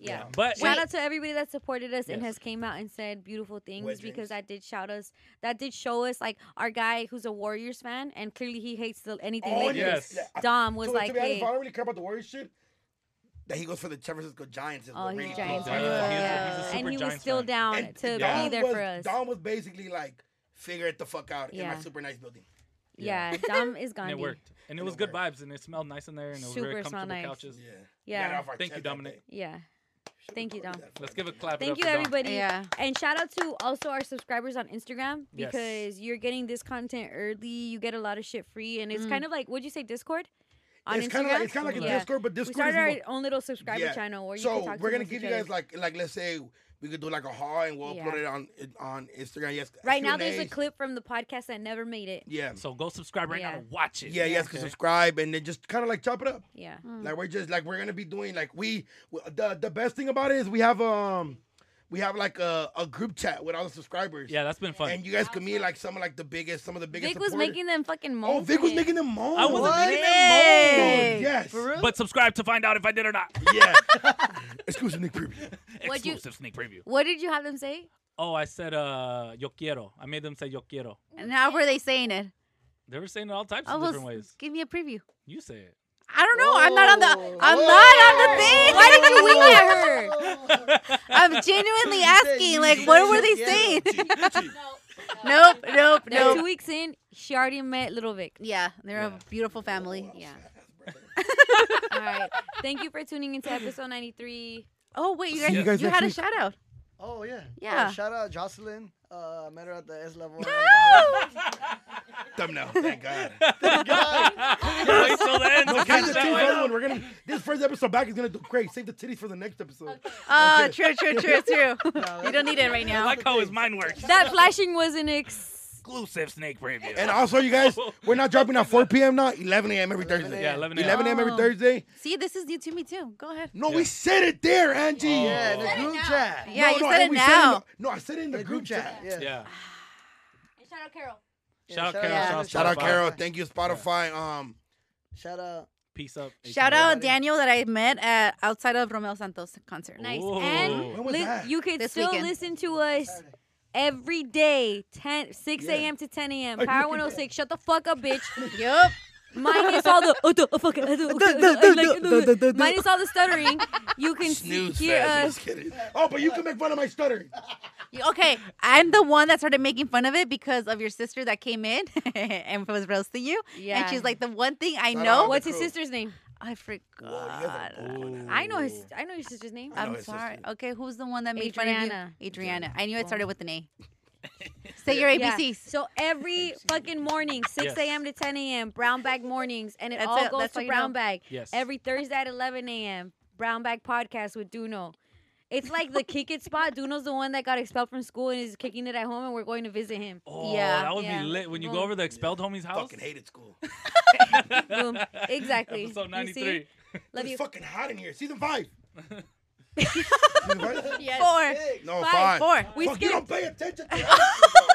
Yeah. But Shout out to everybody that supported us and Yes. has came out and said beautiful things Wet because dreams. that did show us like our guy who's a Warriors fan and clearly he hates anything Oh, Lakers. yes. Yeah. Dom was So, like, to be honest, hey, I don't really care about the Warriors shit. That he goes for the San Francisco Giants. Is oh, what he's really Giants. blows Yeah. my fucking He's a mind. super and he was Giants still fan. down And to Dom be there was, for us. Dom was basically like, figure it the fuck out in Yeah. my super nice building. Yeah, Dom is and Gandhi. it worked. And it was good vibes, and it smelled nice in there, and it was Super very smelled comfortable nice. couches. Yeah. Yeah. Got it off our Thank you, chest that Dominic. day. Yeah. Thank you, Dom. Let's give a clap. Thank it you, up for Dom. everybody. Yeah. And shout out to also our subscribers on Instagram Yes. because you're getting this content early. You get a lot of shit free, and it's kind of like, what'd you say, Discord? On It's Instagram? kind of like a Yeah. Discord, but We Discord started is our own little subscriber channel where you can So talk to we're gonna us give each you guys other. like let's say we could do like a haul and we'll Yeah. upload it on Instagram. Yes. Right now, there's a Q&As. clip from the podcast that never made it. Yeah. So go subscribe right now Yeah. and watch it. Yeah, yes, Okay. subscribe and then just kind of like chop it up. Yeah. Like we're gonna be doing like the best thing about it is we have like a group chat with all the subscribers. Yeah, that's been fun. And you guys can meet like some of the biggest Vic was supporters. making them fucking moan. Oh, Vic was making them moan. I wasn't What? making them moan. Yes. But subscribe to find out if I did or not. Yeah. Exclusive sneak preview. What'd you- Exclusive sneak preview. What did you have them say? Oh, I said yo quiero. I made them say yo quiero. And how were they saying it? They were saying it all types I of was, different ways. give me a preview. You say it. I don't know. I'm not on the thing. Why did you wink at her? I'm genuinely asking. Like, what were they saying? Nope. Now, 2 weeks in, she already met Little Vic. Yeah, they're a beautiful family. Yeah. All right. Thank you for tuning into episode 93. Oh wait, See you guys you next had a week. shout out. Oh, yeah. Yeah. Shout out Jocelyn. I met her at the S level. Thumbnail. Thank God. Wait till the end. No, to save catch the that titties one. for everyone. We're gonna this first episode back is gonna do great. Save the titties for the next episode. Oh, true. You don't need it right I now. like how his mind works. That flashing was an Exclusive snake preview. And also, you guys, we're not dropping at 4 p.m. now. 11 a.m. every Thursday. Yeah, 11 a.m. 11 a.m. every Oh. Thursday. See, this is new to me too. Go ahead. No, we said it there, Angie. Yeah, in the group chat. Yeah, you said and it we now. no, I said it in the group chat. Yeah. Yeah. Shout out Carol. Shout out shout Carol. out- Shout out Spotify. Carol. Thank you, Spotify. Shout out. Peace up. Shout out Daniel that I met at outside of Romeo Santos concert. Nice. Ooh. And When was that? you could This still weekend. listen to us every day, 6 a.m. to 10 a.m. Power 106. Shut the fuck up, bitch. Yup. Minus all the minus all the stuttering. You can Snooze hear fest. us. Just kidding. Oh, but you can make fun of my stuttering. Okay, I'm the one that started making fun of it because of your sister that came in and was roasting you. Yeah. And she's like, the one thing I Shout know. out. What's his Cool. sister's name? I forgot. I know your sister's name. I know I'm his sorry. sister. Okay, who's the one that made Adriana. fun of you? Adriana. I knew it started with an A. Say your Yeah. ABCs. So every fucking morning, 6 Yes. a.m. to 10 a.m., brown bag mornings, and it That's all it. goes That's to all you brown know. bag. Yes. Every Thursday at 11 a.m., brown bag podcast with Duno. It's like the kick it spot. Duno's the one that got expelled from school and is kicking it at home, and we're going to visit him. Oh, Yeah. that would Yeah. be lit when you Boom. go over the expelled homie's house. Fucking hated school. Boom. Exactly. Episode You see? 93. Love It's you. fucking hot in here. Season 5. Season 5? Yes. 4. No, Five. 5. Four. We Fuck, you skipped. don't pay attention to